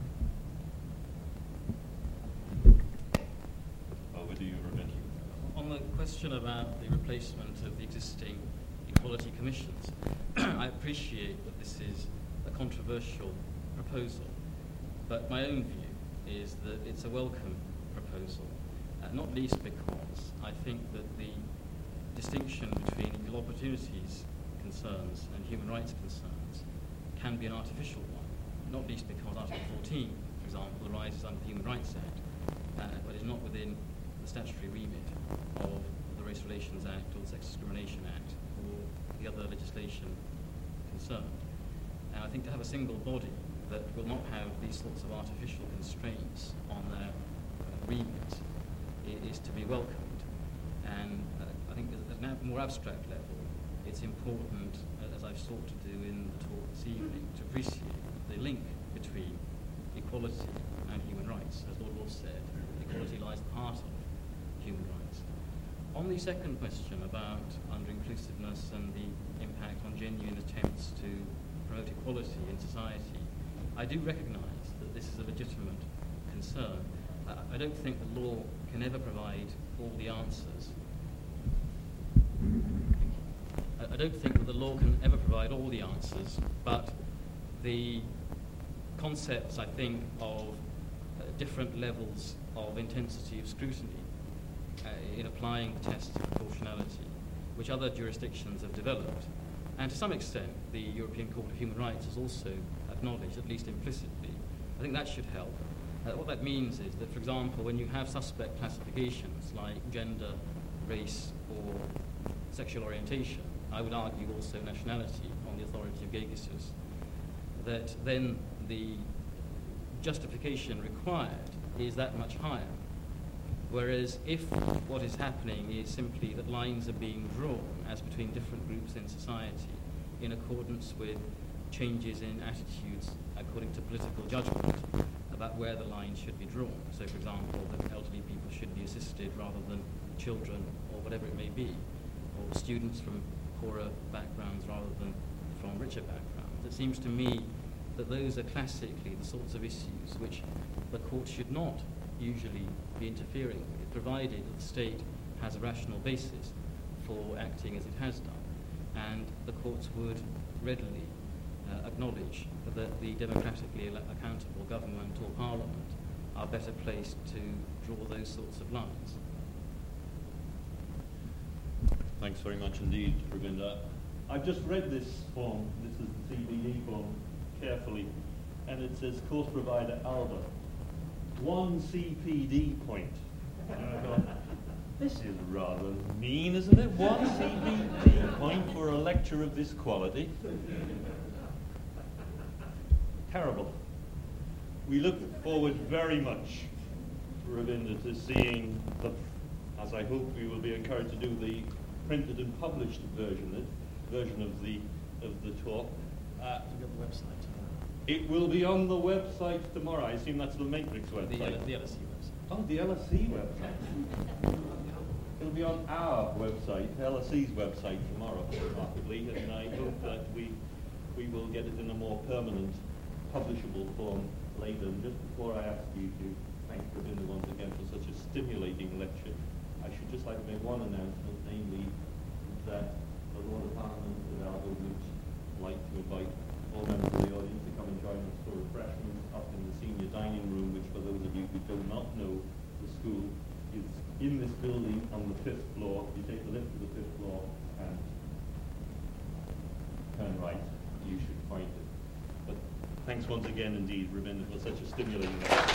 Over to you, Rabinda. On the question about the replacement of the existing equality commissions, I appreciate that this is a controversial proposal, but my own view is that it's a welcome proposal, not least because I think that the distinction between equal opportunities concerns and human rights concerns can be an artificial one, not least because Article 14, for example, arises under the Human Rights Act, but is not within the statutory remit of the Race Relations Act or the Sex Discrimination Act or the other legislation concerned. And I think to have a single body that will not have these sorts of artificial constraints on their remit is to be welcomed. And I think at a more abstract level, it's important, as I've sought to do in the talk this evening, appreciate the link between equality and human rights. As Lord Wolf said, equality lies at the heart of human rights. On the second question about under-inclusiveness and the impact on genuine attempts to promote equality in society, I do recognise that this is a legitimate concern. I don't think the law can ever provide all the answers. I don't think that the law can ever provide all the answers, but the concepts, I think, of different levels of intensity of scrutiny in applying the test of proportionality, which other jurisdictions have developed, and to some extent the European Court of Human Rights has also acknowledged, at least implicitly. I think that should help. What that means is that, for example, when you have suspect classifications like gender, race, or sexual orientation, I would argue also nationality on the authority of Gegissus, that then the justification required is that much higher. Whereas if what is happening is simply that lines are being drawn as between different groups in society in accordance with changes in attitudes according to political judgment about where the line should be drawn. So, for example, that elderly people should be assisted rather than children or whatever it may be, or students from poorer backgrounds rather than from richer backgrounds. It seems to me that those are classically the sorts of issues which the court should not usually be interfering with, provided that the state has a rational basis for acting as it has done, and the courts would readily acknowledge that the democratically accountable government or parliament are better placed to draw those sorts of lines. Thanks very much indeed, Ravinda. I've just read this form, this is the CPD form, carefully, and it says course provider Alba. 1 CPD point. And I thought, this is rather mean, isn't it? 1 CPD point for a lecture of this quality. Terrible. We look forward very much, Ravinda, to seeing the, as I hope we will be encouraged to do, the printed and published version of the talk. The website. It will be on the website tomorrow. I assume that's the Matrix website. The LSE website. Oh, the LSE website. It'll be on our website, LSE's website tomorrow, remarkably, and I hope that we will get it in a more permanent, publishable form later. And just before I ask you to thank Ravinda once again for such a stimulating lecture, I should just like to make one announcement, namely that the Lord of Parliament and Alba would like to invite all members of the audience to come and join us for refreshments up in the senior dining room, which, for those of you who do not know the school, is in this building on the 5th floor. You take the lift to the 5th floor and turn right. You should find it. But thanks once again indeed, Ravinda, for such a stimulating lecture.